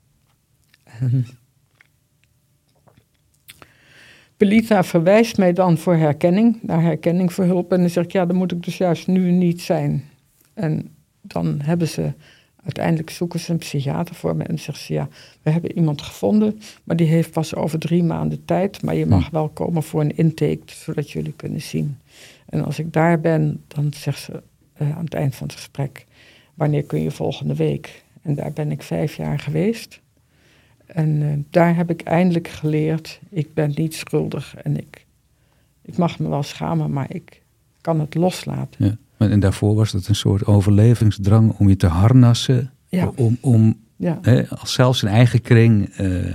Pelita verwijst mij dan voor herkenning, naar herkenning voor hulp. En dan zeg ik, ja, dan moet ik dus juist nu niet zijn. En dan uiteindelijk zoeken ze een psychiater voor me en zeggen ze, ja, we hebben iemand gevonden, maar die heeft pas over 3 maanden tijd, maar je mag wel komen voor een intake, zodat jullie kunnen zien. En als ik daar ben, dan zegt ze aan het eind van het gesprek, wanneer kun je volgende week? En daar ben ik 5 jaar geweest. En daar heb ik eindelijk geleerd, ik ben niet schuldig en ik mag me wel schamen, maar ik kan het loslaten. Ja. En daarvoor was het een soort overlevingsdrang om je te harnassen, om als zelfs in eigen kring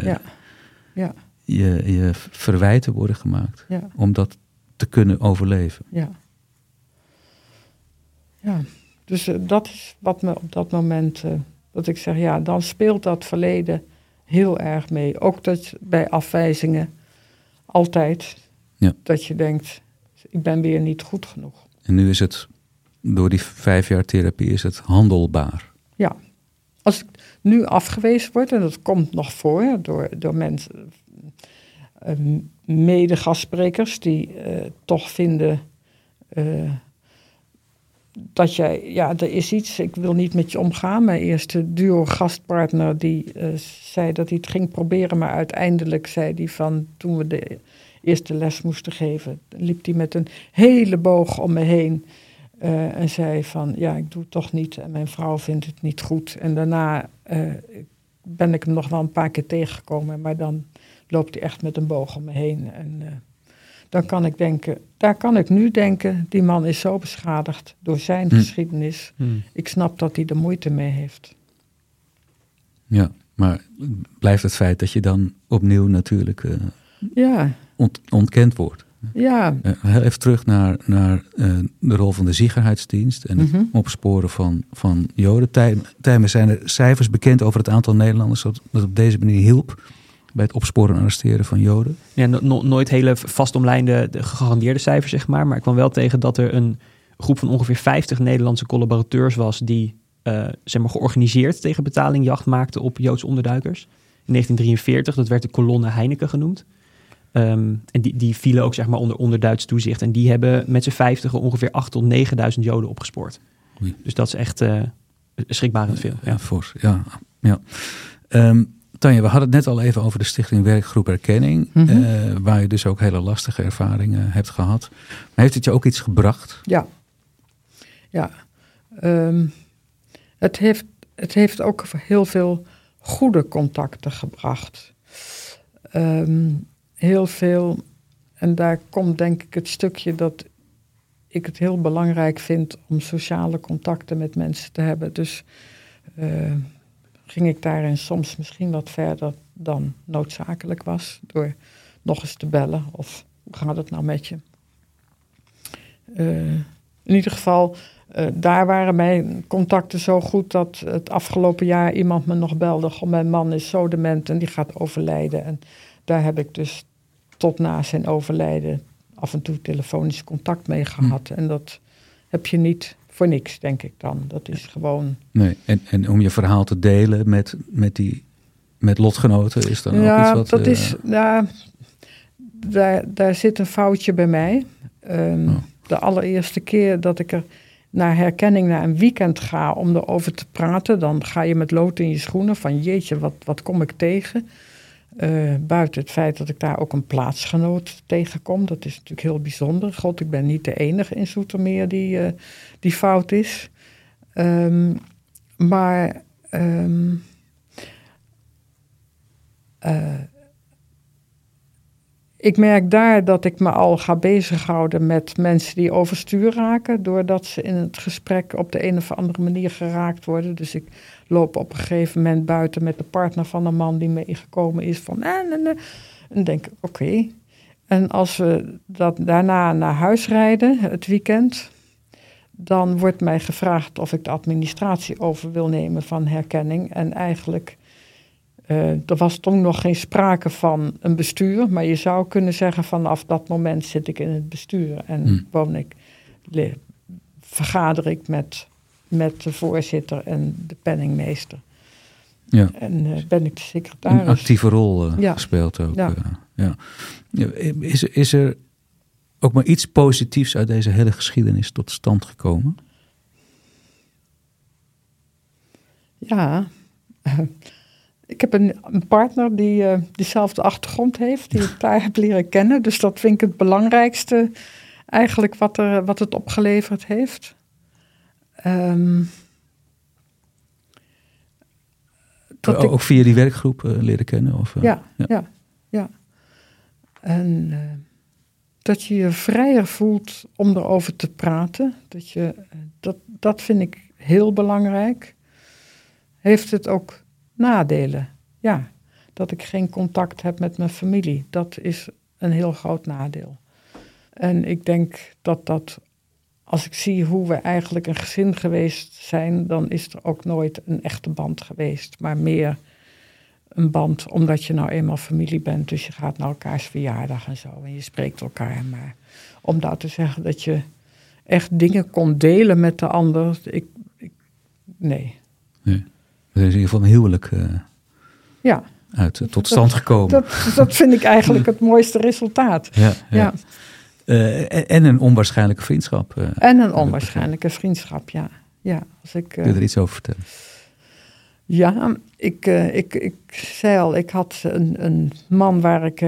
je verwijten worden gemaakt, om dat te kunnen overleven. Ja. Dus dat is wat me op dat moment, dat ik zeg, ja, dan speelt dat verleden heel erg mee. Ook dat bij afwijzingen altijd, dat je denkt, ik ben weer niet goed genoeg. En nu is het, door die 5 jaar therapie, is het handelbaar. Ja. Als ik nu afgewezen word, en dat komt nog voor door mensen, mede-gastsprekers die toch vinden dat jij, ja, er is iets, ik wil niet met je omgaan. Mijn eerste duo-gastpartner die zei dat hij het ging proberen, maar uiteindelijk zei hij van, toen we de eerste les moesten geven, liep hij met een hele boog om me heen en zei van, ja, ik doe het toch niet en mijn vrouw vindt het niet goed. En daarna ben ik hem nog wel een paar keer tegengekomen, maar dan loopt hij echt met een boog om me heen. En dan kan ik denken, daar kan ik nu denken, die man is zo beschadigd door zijn geschiedenis. Ik snap dat hij er moeite mee heeft. Ja, maar blijft het feit dat je dan opnieuw natuurlijk ontkend wordt. Ja. Even terug naar de rol van de Sicherheidsdienst en het opsporen van Joden. Tijmen, zijn er cijfers bekend over het aantal Nederlanders dat op deze manier hielp bij het opsporen en arresteren van Joden? Ja, nooit hele vastomlijnde gegarandeerde cijfers, zeg maar. Maar ik kwam wel tegen dat er een groep van ongeveer 50 Nederlandse collaborateurs was die georganiseerd tegen betaling jacht maakten op Joodse onderduikers. In 1943, dat werd de kolonne Heineken genoemd. En die vielen ook, zeg maar, onder Duits toezicht. En die hebben met z'n 50 ongeveer 8.000 tot 9.000 Joden opgespoord. Oei. Dus dat is echt schrikbarend veel. Ja, fors. Ja. Tanja, we hadden het net al even over de Stichting Werkgroep Erkenning, waar je dus ook hele lastige ervaringen hebt gehad. Maar heeft het je ook iets gebracht? Ja. Het heeft ook heel veel goede contacten gebracht. Heel veel, en daar komt denk ik het stukje dat ik het heel belangrijk vind om sociale contacten met mensen te hebben. Dus ging ik daarin soms misschien wat verder dan noodzakelijk was, door nog eens te bellen of hoe gaat het nou met je? In ieder geval, daar waren mijn contacten zo goed dat het afgelopen jaar iemand me nog belde. Goh, mijn man is zo dement en die gaat overlijden. En daar heb ik dus tot na zijn overlijden af en toe telefonisch contact mee gehad. En dat heb je niet voor niks, denk ik dan. Dat is gewoon... Nee, en om je verhaal te delen met lotgenoten is dan ook iets wat... Dat is, daar zit een foutje bij mij. De allereerste keer dat ik er naar herkenning naar een weekend ga om erover te praten, dan ga je met lood in je schoenen van jeetje, wat kom ik tegen? Buiten het feit dat ik daar ook een plaatsgenoot tegenkom. Dat is natuurlijk heel bijzonder. God, ik ben niet de enige in Zoetermeer die fout is. Ik merk daar dat ik me al ga bezighouden met mensen die overstuur raken, doordat ze in het gesprek op de een of andere manier geraakt worden. Dus ik loop op een gegeven moment buiten met de partner van een man die meegekomen is van en denk oké. En als we daarna naar huis rijden, het weekend, dan wordt mij gevraagd of ik de administratie over wil nemen van herkenning. En eigenlijk Er was toen nog geen sprake van een bestuur, maar je zou kunnen zeggen vanaf dat moment zit ik in het bestuur en vergader ik met de voorzitter en de penningmeester. Ja. En ben ik de secretaris. Een actieve rol gespeeld ook. Ja. Is er ook maar iets positiefs uit deze hele geschiedenis tot stand gekomen? Ja, ik heb een partner die diezelfde achtergrond heeft, die ik daar heb leren kennen. Dus dat vind ik het belangrijkste eigenlijk wat het opgeleverd heeft. Ook via die werkgroep leren kennen? Of, ja. En dat je je vrijer voelt om erover te praten. Dat vind ik heel belangrijk. Heeft het ook nadelen? Ja, dat ik geen contact heb met mijn familie. Dat is een heel groot nadeel. En ik denk dat als ik zie hoe we eigenlijk een gezin geweest zijn, dan is er ook nooit een echte band geweest. Maar meer een band omdat je nou eenmaal familie bent. Dus je gaat naar elkaars verjaardag en zo. En je spreekt elkaar. Maar om daar te zeggen dat je echt dingen kon delen met de ander. Nee. Er is in ieder geval een huwelijk tot stand gekomen. Dat vind ik eigenlijk het mooiste resultaat. Ja. En een onwaarschijnlijke vriendschap. En een onwaarschijnlijke vriendschap, ja. Kun je er iets over vertellen? Ja, ik zei al, ik had een man waar ik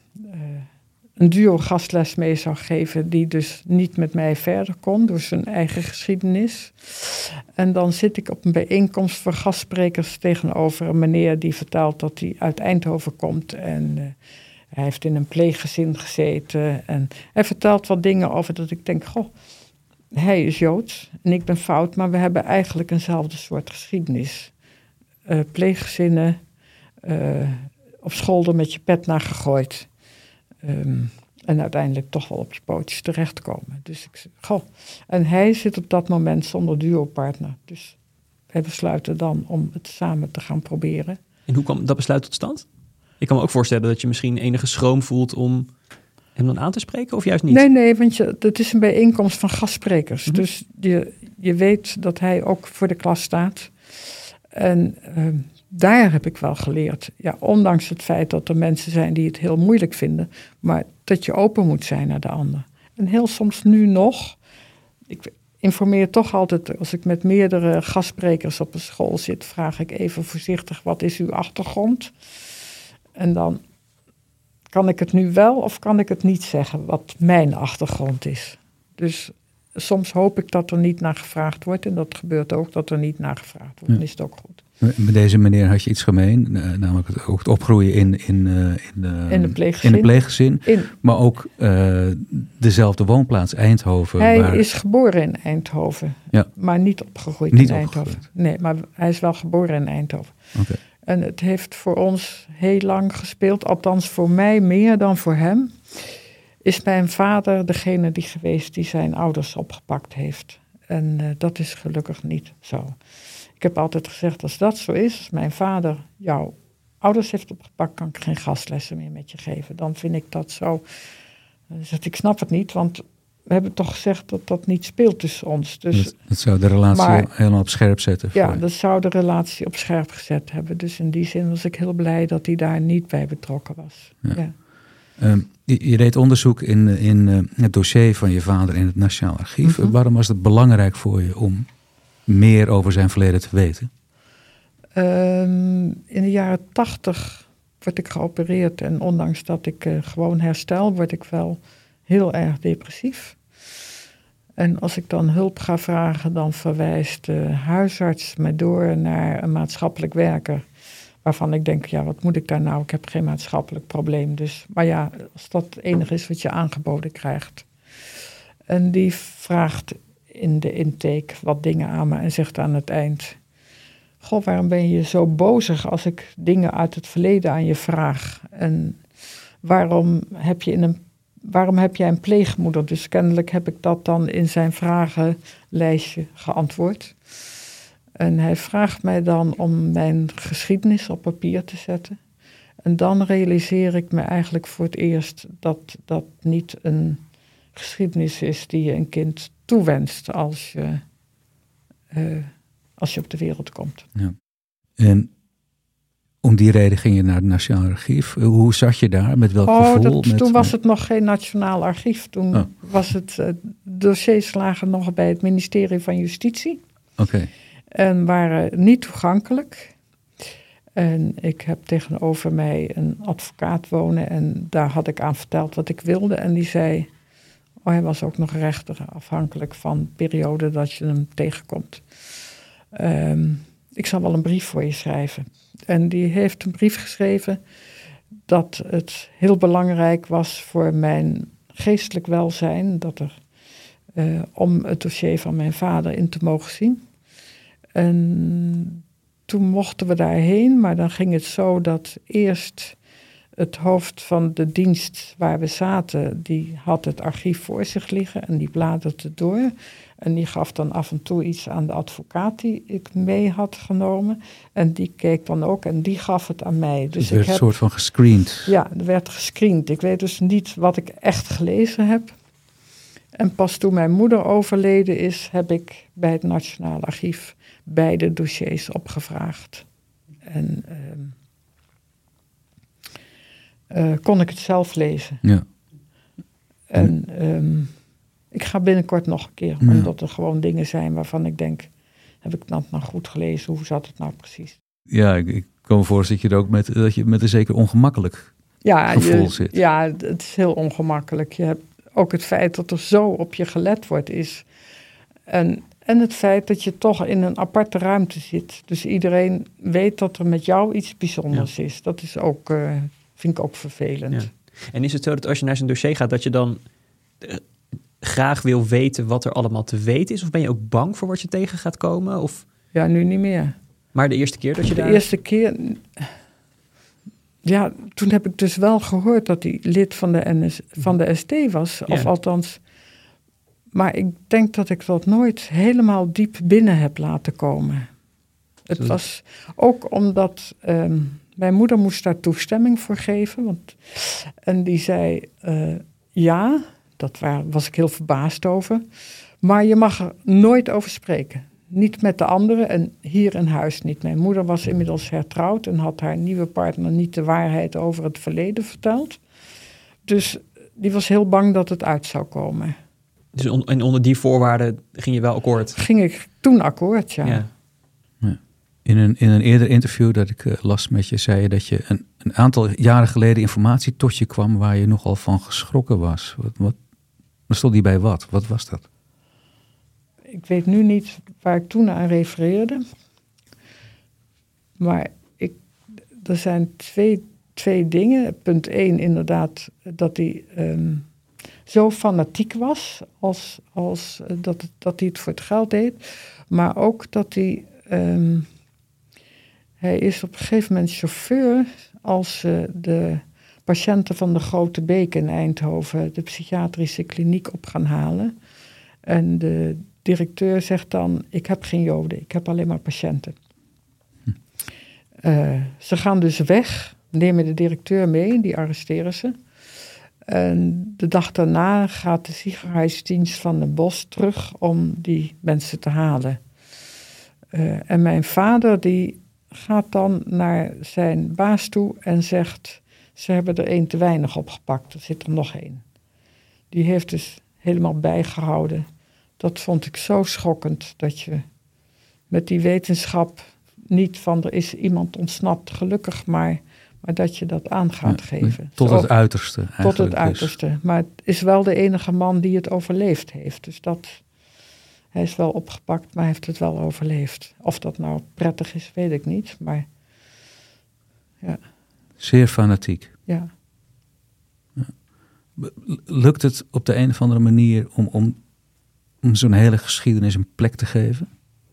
een duo gastles mee zou geven, die dus niet met mij verder kon door zijn eigen geschiedenis. En dan zit ik op een bijeenkomst voor gastsprekers tegenover een meneer die vertelt dat hij uit Eindhoven komt en hij heeft in een pleeggezin gezeten. En hij vertelt wat dingen over dat ik denk, goh, hij is Joods en ik ben fout, maar we hebben eigenlijk eenzelfde soort geschiedenis. Pleeggezinnen, op school er met je pet naar gegooid. En uiteindelijk toch wel op je pootjes terechtkomen. Dus ik zeg, goh. En hij zit op dat moment zonder duopartner. Dus wij besluiten dan om het samen te gaan proberen. En hoe kwam dat besluit tot stand? Ik kan me ook voorstellen dat je misschien enige schroom voelt om hem dan aan te spreken, of juist niet? Nee, want het is een bijeenkomst van gastsprekers. Mm-hmm. Dus je weet dat hij ook voor de klas staat. En daar heb ik wel geleerd. Ja, ondanks het feit dat er mensen zijn die het heel moeilijk vinden, maar dat je open moet zijn naar de ander. En heel soms nu nog, ik informeer toch altijd, als ik met meerdere gastsprekers op een school zit, vraag ik even voorzichtig, wat is uw achtergrond? En dan kan ik het nu wel of kan ik het niet zeggen wat mijn achtergrond is. Dus soms hoop ik dat er niet naar gevraagd wordt. En dat gebeurt ook, dat er niet naar gevraagd wordt. Dan is het ook goed. Met deze meneer had je iets gemeen. Namelijk ook het opgroeien in de pleeggezin. Maar ook dezelfde woonplaats, Eindhoven. Hij is geboren in Eindhoven. Ja. Maar niet opgegroeid in Eindhoven. Nee, maar hij is wel geboren in Eindhoven. Okay. En het heeft voor ons heel lang gespeeld. Althans voor mij meer dan voor hem. Is mijn vader degene die geweest die zijn ouders opgepakt heeft. En dat is gelukkig niet zo. Ik heb altijd gezegd, als dat zo is, als mijn vader jouw ouders heeft opgepakt, kan ik geen gastlessen meer met je geven. Dan vind ik dat zo. Dus ik snap het niet, want we hebben toch gezegd dat dat niet speelt tussen ons. Dus, dat zou de relatie helemaal op scherp zetten. Ja, dat zou de relatie op scherp gezet hebben. Dus in die zin was ik heel blij dat hij daar niet bij betrokken was. Ja. Je deed onderzoek in het dossier van je vader in het Nationaal Archief. Mm-hmm. Waarom was het belangrijk voor je om meer over zijn verleden te weten? In de jaren 80 word ik geopereerd. En ondanks dat ik gewoon herstel, word ik wel heel erg depressief. En als ik dan hulp ga vragen, dan verwijst de huisarts me door naar een maatschappelijk werker. Waarvan ik denk, ja, wat moet ik daar nou? Ik heb geen maatschappelijk probleem. Dus, maar ja, als dat het enige is wat je aangeboden krijgt. En die vraagt in de intake wat dingen aan me en zegt aan het eind: goh, waarom ben je zo bozig als ik dingen uit het verleden aan je vraag? En waarom heb jij een pleegmoeder? Dus kennelijk heb ik dat dan in zijn vragenlijstje geantwoord. En hij vraagt mij dan om mijn geschiedenis op papier te zetten. En dan realiseer ik me eigenlijk voor het eerst dat dat niet een geschiedenis is die je een kind toewenst als je op de wereld komt. Ja. En om die reden ging je naar het Nationaal Archief. Hoe zat je daar? Met welk gevoel? Toen was het nog geen Nationaal Archief. Toen was het dossiers lagen nog bij het ministerie van Justitie. Oké. En waren niet toegankelijk. En ik heb tegenover mij een advocaat wonen. En daar had ik aan verteld wat ik wilde. En die zei, hij was ook nog rechter, afhankelijk van de periode dat je hem tegenkomt. Ik zal wel een brief voor je schrijven. En die heeft een brief geschreven dat het heel belangrijk was voor mijn geestelijk welzijn, om het dossier van mijn vader in te mogen zien. En toen mochten we daarheen, maar dan ging het zo dat eerst het hoofd van de dienst waar we zaten, die had het archief voor zich liggen en die bladerde het door. En die gaf dan af en toe iets aan de advocaat die ik mee had genomen. En die keek dan ook en die gaf het aan mij. Dus werd een soort van gescreend. Ja, er werd gescreend. Ik weet dus niet wat ik echt gelezen heb. En pas toen mijn moeder overleden is, heb ik bij het Nationaal Archief beide dossiers opgevraagd. En kon ik het zelf lezen. Ja. En ik ga binnenkort nog een keer, omdat er gewoon dingen zijn waarvan ik denk, heb ik dat nou goed gelezen? Hoe zat het nou precies? Ja, ik kan me voorstellen dat je met een zeker ongemakkelijk gevoel zit. Ja, het is heel ongemakkelijk. Je hebt ook het feit dat er zo op je gelet wordt is. En het feit dat je toch in een aparte ruimte zit. Dus iedereen weet dat er met jou iets bijzonders is. Dat is ook, vind ik ook vervelend. Ja. En is het zo dat als je naar zo'n dossier gaat, dat je dan graag wil weten wat er allemaal te weten is? Of ben je ook bang voor wat je tegen gaat komen? Of? Ja, nu niet meer. Maar de eerste keer dat je De eerste keer, ja, toen heb ik dus wel gehoord dat hij lid van de ST was. Of althans, maar ik denk dat ik dat nooit helemaal diep binnen heb laten komen. Het was ook omdat mijn moeder moest daar toestemming voor geven. En die zei ja, was ik heel verbaasd over. Maar je mag er nooit over spreken. Niet met de anderen en hier in huis niet. Mijn moeder was inmiddels hertrouwd en had haar nieuwe partner niet de waarheid over het verleden verteld. Dus die was heel bang dat het uit zou komen. Dus en onder die voorwaarden ging je wel akkoord? Ging ik toen akkoord, ja. Ja. In een eerder interview dat ik las met je, zei je dat je een aantal jaren geleden informatie tot je kwam waar je nogal van geschrokken was. Wat stond die bij wat? Wat was dat? Ik weet nu niet waar ik toen aan refereerde. Maar er zijn twee dingen. Punt 1 inderdaad dat hij zo fanatiek was als dat hij het voor het geld deed. Maar ook dat hij... hij is op een gegeven moment chauffeur als de patiënten van de Grote Beek in Eindhoven de psychiatrische kliniek op gaan halen. En de directeur zegt dan, ik heb geen Joden, ik heb alleen maar patiënten. Ze gaan dus weg, nemen de directeur mee, die arresteren ze. En de dag daarna gaat de ziekenhuisdienst van Den Bosch terug om die mensen te halen. En mijn vader die gaat dan naar zijn baas toe en zegt, ze hebben er 1 te weinig opgepakt, er zit er nog 1. Die heeft dus helemaal bijgehouden. Dat vond ik zo schokkend, dat je met die wetenschap niet van er is iemand ontsnapt, gelukkig maar dat je dat aan gaat geven. Tot het uiterste. Tot het uiterste. Maar het is wel de enige man die het overleefd heeft. Dus hij is wel opgepakt, maar heeft het wel overleefd. Of dat nou prettig is, weet ik niet. Maar ja. Zeer fanatiek. Ja. Lukt het op de een of andere manier om zo'n hele geschiedenis een plek te geven?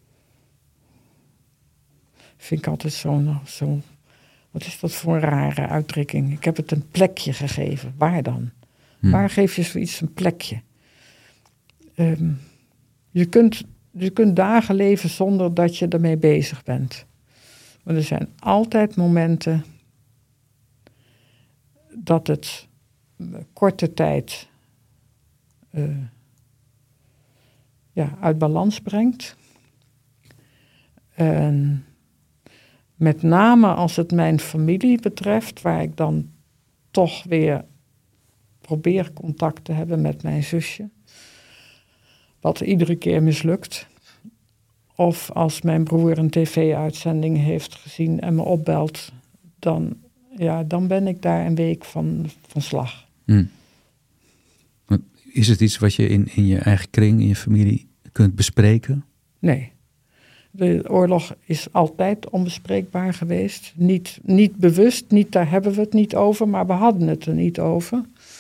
Vind ik altijd zo'n... Wat is dat voor een rare uitdrukking? Ik heb het een plekje gegeven. Waar dan? Waar geef je zoiets een plekje? Je kunt je kunt dagen leven zonder dat je ermee bezig bent. Maar er zijn altijd momenten dat het korte tijd uit balans brengt. En met name als het mijn familie betreft, waar ik dan toch weer probeer contact te hebben met mijn zusje. Wat iedere keer mislukt. Of als mijn broer een tv-uitzending heeft gezien en me opbelt, dan ben ik daar een week van slag. Is het iets wat je in je eigen kring, in je familie kunt bespreken? Nee. De oorlog is altijd onbespreekbaar geweest. Niet bewust, daar hebben we het niet over, maar we hadden het er niet over.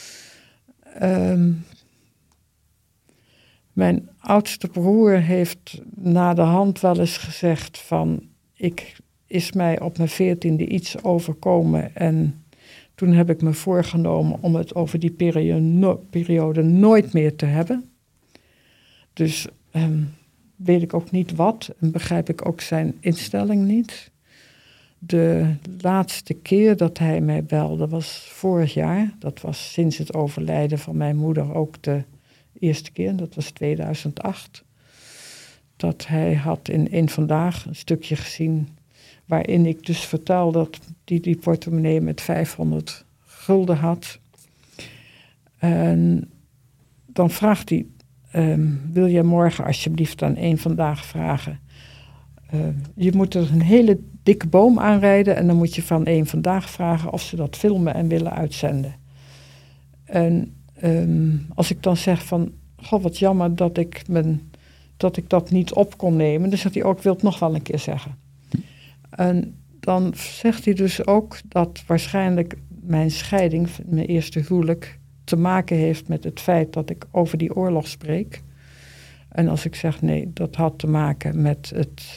Mijn oudste broer heeft na de hand wel eens gezegd van, is mij op mijn 14e iets overkomen en toen heb ik me voorgenomen om het over die periode nooit meer te hebben. Dus weet ik ook niet wat en begrijp ik ook zijn instelling niet. De laatste keer dat hij mij belde was vorig jaar. Dat was sinds het overlijden van mijn moeder ook de eerste keer. Dat was 2008. Dat hij had in Eén Vandaag een stukje gezien waarin ik dus vertel dat die portemonnee met 500 gulden had. En dan vraagt hij, wil je morgen alsjeblieft aan Eén Vandaag vragen? Je moet er een hele dikke boom aanrijden en dan moet je van Eén Vandaag vragen of ze dat filmen en willen uitzenden. En als ik dan zeg van, goh, wat jammer dat ik dat niet op kon nemen, dan zegt hij ook, ik wil het nog wel een keer zeggen. En dan zegt hij dus ook dat waarschijnlijk mijn scheiding, mijn eerste huwelijk, te maken heeft met het feit dat ik over die oorlog spreek. En als ik zeg nee, dat had te maken met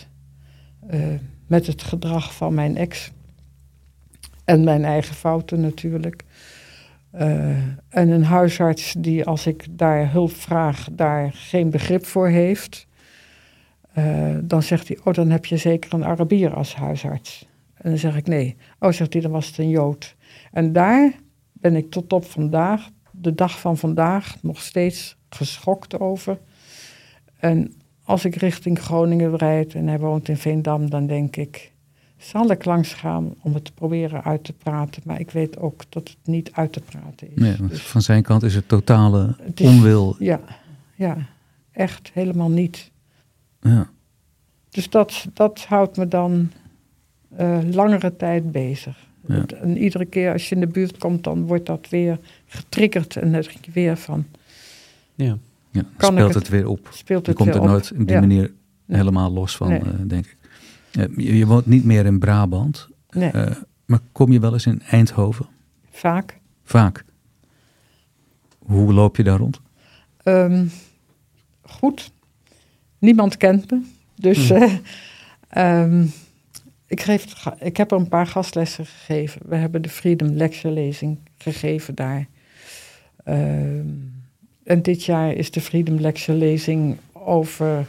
het gedrag van mijn ex. En mijn eigen fouten natuurlijk. En een huisarts die, als ik daar hulp vraag, daar geen begrip voor heeft. Dan zegt hij, dan heb je zeker een Arabier als huisarts. En dan zeg ik nee. Zegt hij, dan was het een Jood. En daar ben ik tot op vandaag, de dag van vandaag, nog steeds geschokt over. En als ik richting Groningen rijd en hij woont in Veendam, dan denk ik, zal ik langs gaan om het te proberen uit te praten. Maar ik weet ook dat het niet uit te praten is. Nee, dus van zijn kant is het totale onwil. Ja, echt helemaal niet. Ja. Dus dat houdt me dan langere tijd bezig. Ja. En iedere keer als je in de buurt komt, dan wordt dat weer getriggerd. En dan denk je weer van... Ja, speelt het weer op. Je komt er nooit op die manier helemaal los van, denk ik. Je woont niet meer in Brabant. Nee. Maar kom je wel eens in Eindhoven? Vaak. Hoe loop je daar rond? Goed. Niemand kent me. Dus ik heb er een paar gastlessen gegeven. We hebben de Freedom Lecture lezing gegeven daar. En dit jaar is de Freedom Lecture lezing over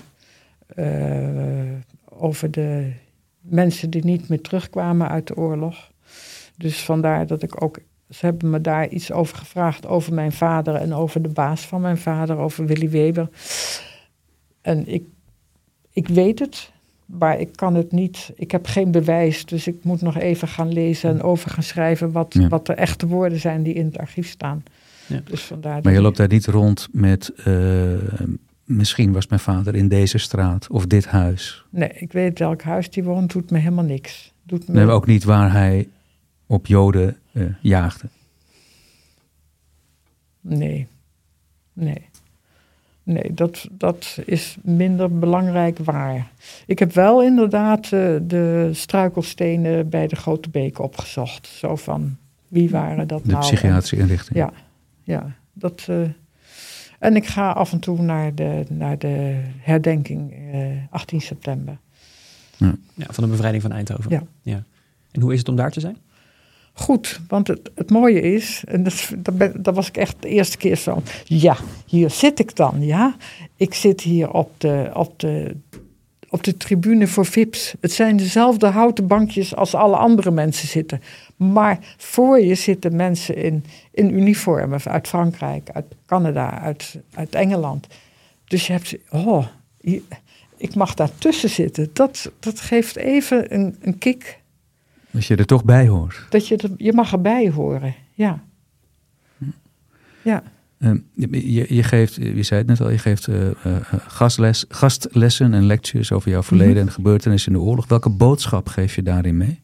de mensen die niet meer terugkwamen uit de oorlog. Dus vandaar dat ik ook... Ze hebben me daar iets over gevraagd, over mijn vader en over de baas van mijn vader, over Willy Weber. En ik weet het, maar ik kan het niet... Ik heb geen bewijs, dus ik moet nog even gaan lezen en over gaan schrijven wat de echte woorden zijn die in het archief staan. Ja. Dus vandaar maar je loopt daar niet rond met... misschien was mijn vader in deze straat of dit huis. Nee, ik weet welk huis die woont, doet me helemaal niks. Nee, ook niet waar hij op Joden jaagde. Nee, dat is minder belangrijk waar. Ik heb wel inderdaad de struikelstenen bij de Grote Beek opgezocht. Zo van, wie waren dat nou? De psychiatrische inrichting. Ja. En ik ga af en toe naar de herdenking 18 september. Ja, van de bevrijding van Eindhoven. Ja. En hoe is het om daar te zijn? goed. Want het mooie is, en dat was ik echt de eerste keer zo. Ja, hier zit ik dan, ja. Ik zit hier op de tribune voor VIP's. Het zijn dezelfde houten bankjes als alle andere mensen zitten. Maar voor je zitten mensen in uniformen uit Frankrijk, uit Canada, uit Engeland. Dus je hebt, ik mag daartussen zitten. Dat geeft even een kick. Als je er toch bij hoort. Je mag erbij horen, ja. Ja. Je geeft, je zei het net al, je geeft gastlessen en lectures over jouw verleden en gebeurtenissen in de oorlog. Welke boodschap geef je daarin mee?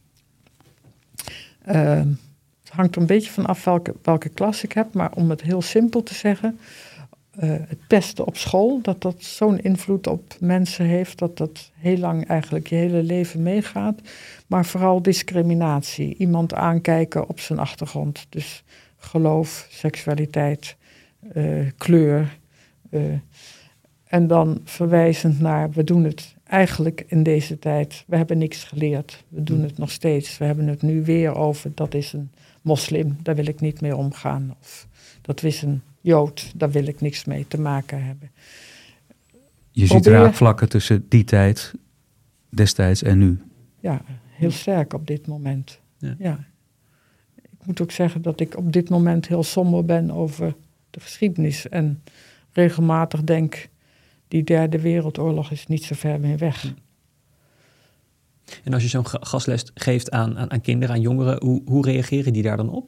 Het hangt er een beetje van af welke klas ik heb, maar om het heel simpel te zeggen, het pesten op school, dat zo'n invloed op mensen heeft, dat heel lang eigenlijk je hele leven meegaat. Maar vooral discriminatie, iemand aankijken op zijn achtergrond. Dus geloof, seksualiteit, kleur. En dan verwijzend naar, we doen het eigenlijk in deze tijd. We hebben niks geleerd, we doen het nog steeds. We hebben het nu weer over, dat is een moslim, daar wil ik niet mee omgaan. Of dat is een Jood, daar wil ik niks mee te maken hebben. Je ziet raakvlakken tussen die tijd, destijds en nu. Ja, heel sterk op dit moment. Ja. Ik moet ook zeggen dat ik op dit moment heel somber ben over de geschiedenis. En regelmatig denk, die Derde Wereldoorlog is niet zo ver meer weg. En als je zo'n gastles geeft aan kinderen, aan jongeren, hoe reageren die daar dan op?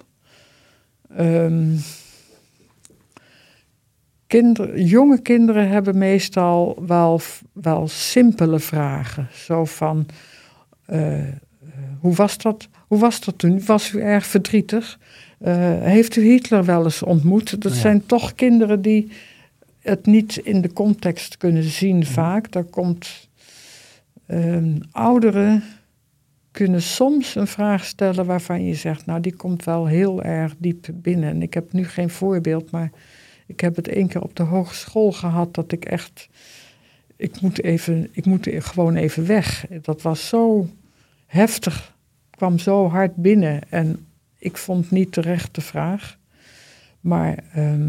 Jonge kinderen hebben meestal wel simpele vragen. Zo van, hoe was dat? Hoe was dat toen? Was u erg verdrietig? Heeft u Hitler wel eens ontmoet? Dat zijn toch kinderen die het niet in de context kunnen zien vaak. Daar komt ouderen kunnen soms een vraag stellen waarvan je zegt, nou die komt wel heel erg diep binnen. En ik heb nu geen voorbeeld, maar ik heb het 1 keer op de hogeschool gehad dat ik echt, ik moet gewoon even weg. Dat was zo heftig, kwam zo hard binnen en ik vond niet terecht de vraag. Maar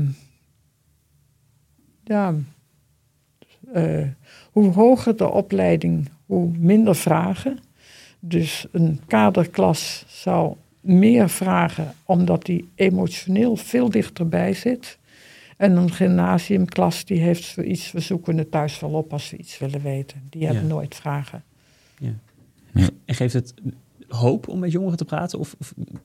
hoe hoger de opleiding, hoe minder vragen. Dus een kaderklas zou meer vragen, omdat die emotioneel veel dichterbij zit. En een gymnasiumklas die heeft zoiets, we zoeken het thuis wel op als we iets willen weten. Die hebben nooit vragen. Ja. En geeft het hoop om met jongeren te praten? Of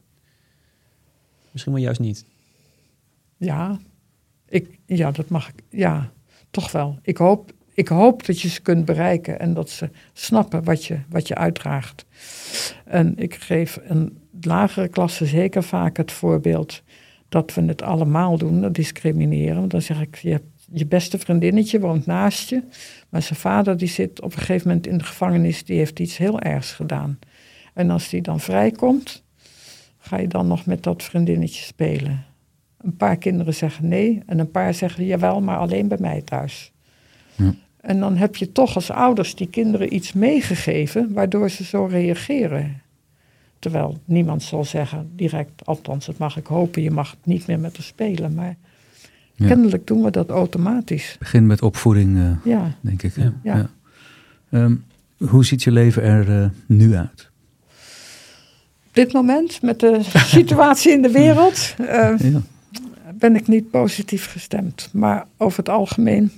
misschien wel juist niet? Ja, dat mag ik. Ja, toch wel. Ik hoop dat je ze kunt bereiken en dat ze snappen wat je uitdraagt. En ik geef een lagere klasse zeker vaak het voorbeeld dat we het allemaal doen, dat discrimineren. Want dan zeg ik, je hebt je beste vriendinnetje woont naast je, maar zijn vader die zit op een gegeven moment in de gevangenis, die heeft iets heel ergs gedaan. En als die dan vrijkomt, ga je dan nog met dat vriendinnetje spelen. Een paar kinderen zeggen nee en een paar zeggen jawel, maar alleen bij mij thuis. Ja. En dan heb je toch als ouders die kinderen iets meegegeven waardoor ze zo reageren. Terwijl niemand zal zeggen direct, althans dat mag ik hopen, je mag niet meer met haar spelen. Maar kennelijk doen we dat automatisch. Begin met opvoeding, denk ik. Ja. Hoe ziet je leven er nu uit? Op dit moment, met de situatie in de wereld, ben ik niet positief gestemd. Maar over het algemeen,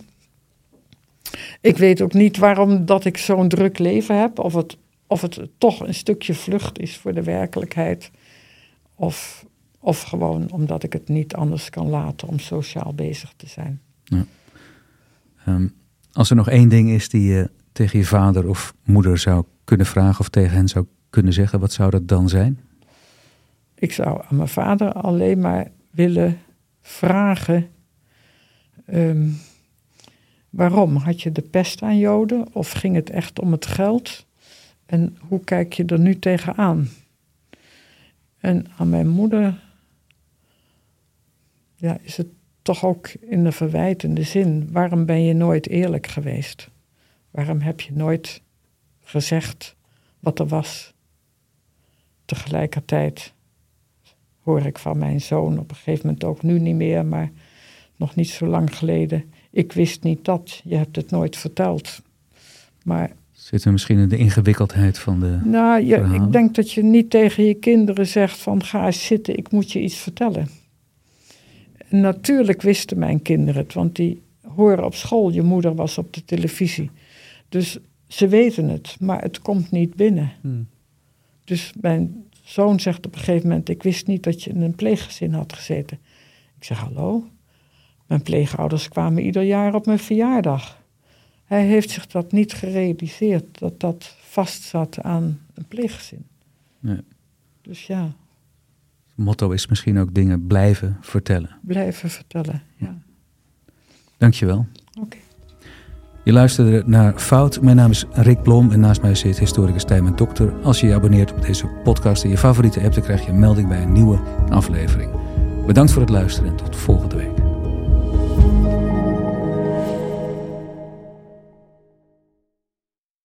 ik weet ook niet waarom dat ik zo'n druk leven heb. Of het toch een stukje vlucht is voor de werkelijkheid. Of gewoon omdat ik het niet anders kan laten om sociaal bezig te zijn. Ja. Als er nog één ding is die je tegen je vader of moeder zou kunnen vragen of tegen hen zou kunnen zeggen, wat zou dat dan zijn? Ik zou aan mijn vader alleen maar willen vragen, waarom? Had je de pest aan Joden of ging het echt om het geld? En hoe kijk je er nu tegenaan? En aan mijn moeder is het toch ook in de verwijtende zin. Waarom ben je nooit eerlijk geweest? Waarom heb je nooit gezegd wat er was? Tegelijkertijd hoor ik van mijn zoon. Op een gegeven moment ook nu niet meer, maar nog niet zo lang geleden. Ik wist niet dat, je hebt het nooit verteld. Maar zit er misschien in de ingewikkeldheid van de verhalen? Ik denk dat je niet tegen je kinderen zegt van ga eens zitten, ik moet je iets vertellen. En natuurlijk wisten mijn kinderen het, want die horen op school, je moeder was op de televisie. Dus ze weten het, maar het komt niet binnen. Dus mijn zoon zegt op een gegeven moment, ik wist niet dat je in een pleeggezin had gezeten. Ik zeg, hallo? Mijn pleegouders kwamen ieder jaar op mijn verjaardag. Hij heeft zich dat niet gerealiseerd, dat dat vastzat aan een pleeggezin. Nee. Dus ja. Het motto is misschien ook dingen blijven vertellen. Blijven vertellen, ja. Dankjewel. Oké. Je luisterde naar Fout. Mijn naam is Rick Blom en naast mij zit historicus Tijmen Dokter. Als je je abonneert op deze podcast in je favoriete app, dan krijg je een melding bij een nieuwe aflevering. Bedankt voor het luisteren en tot volgende week.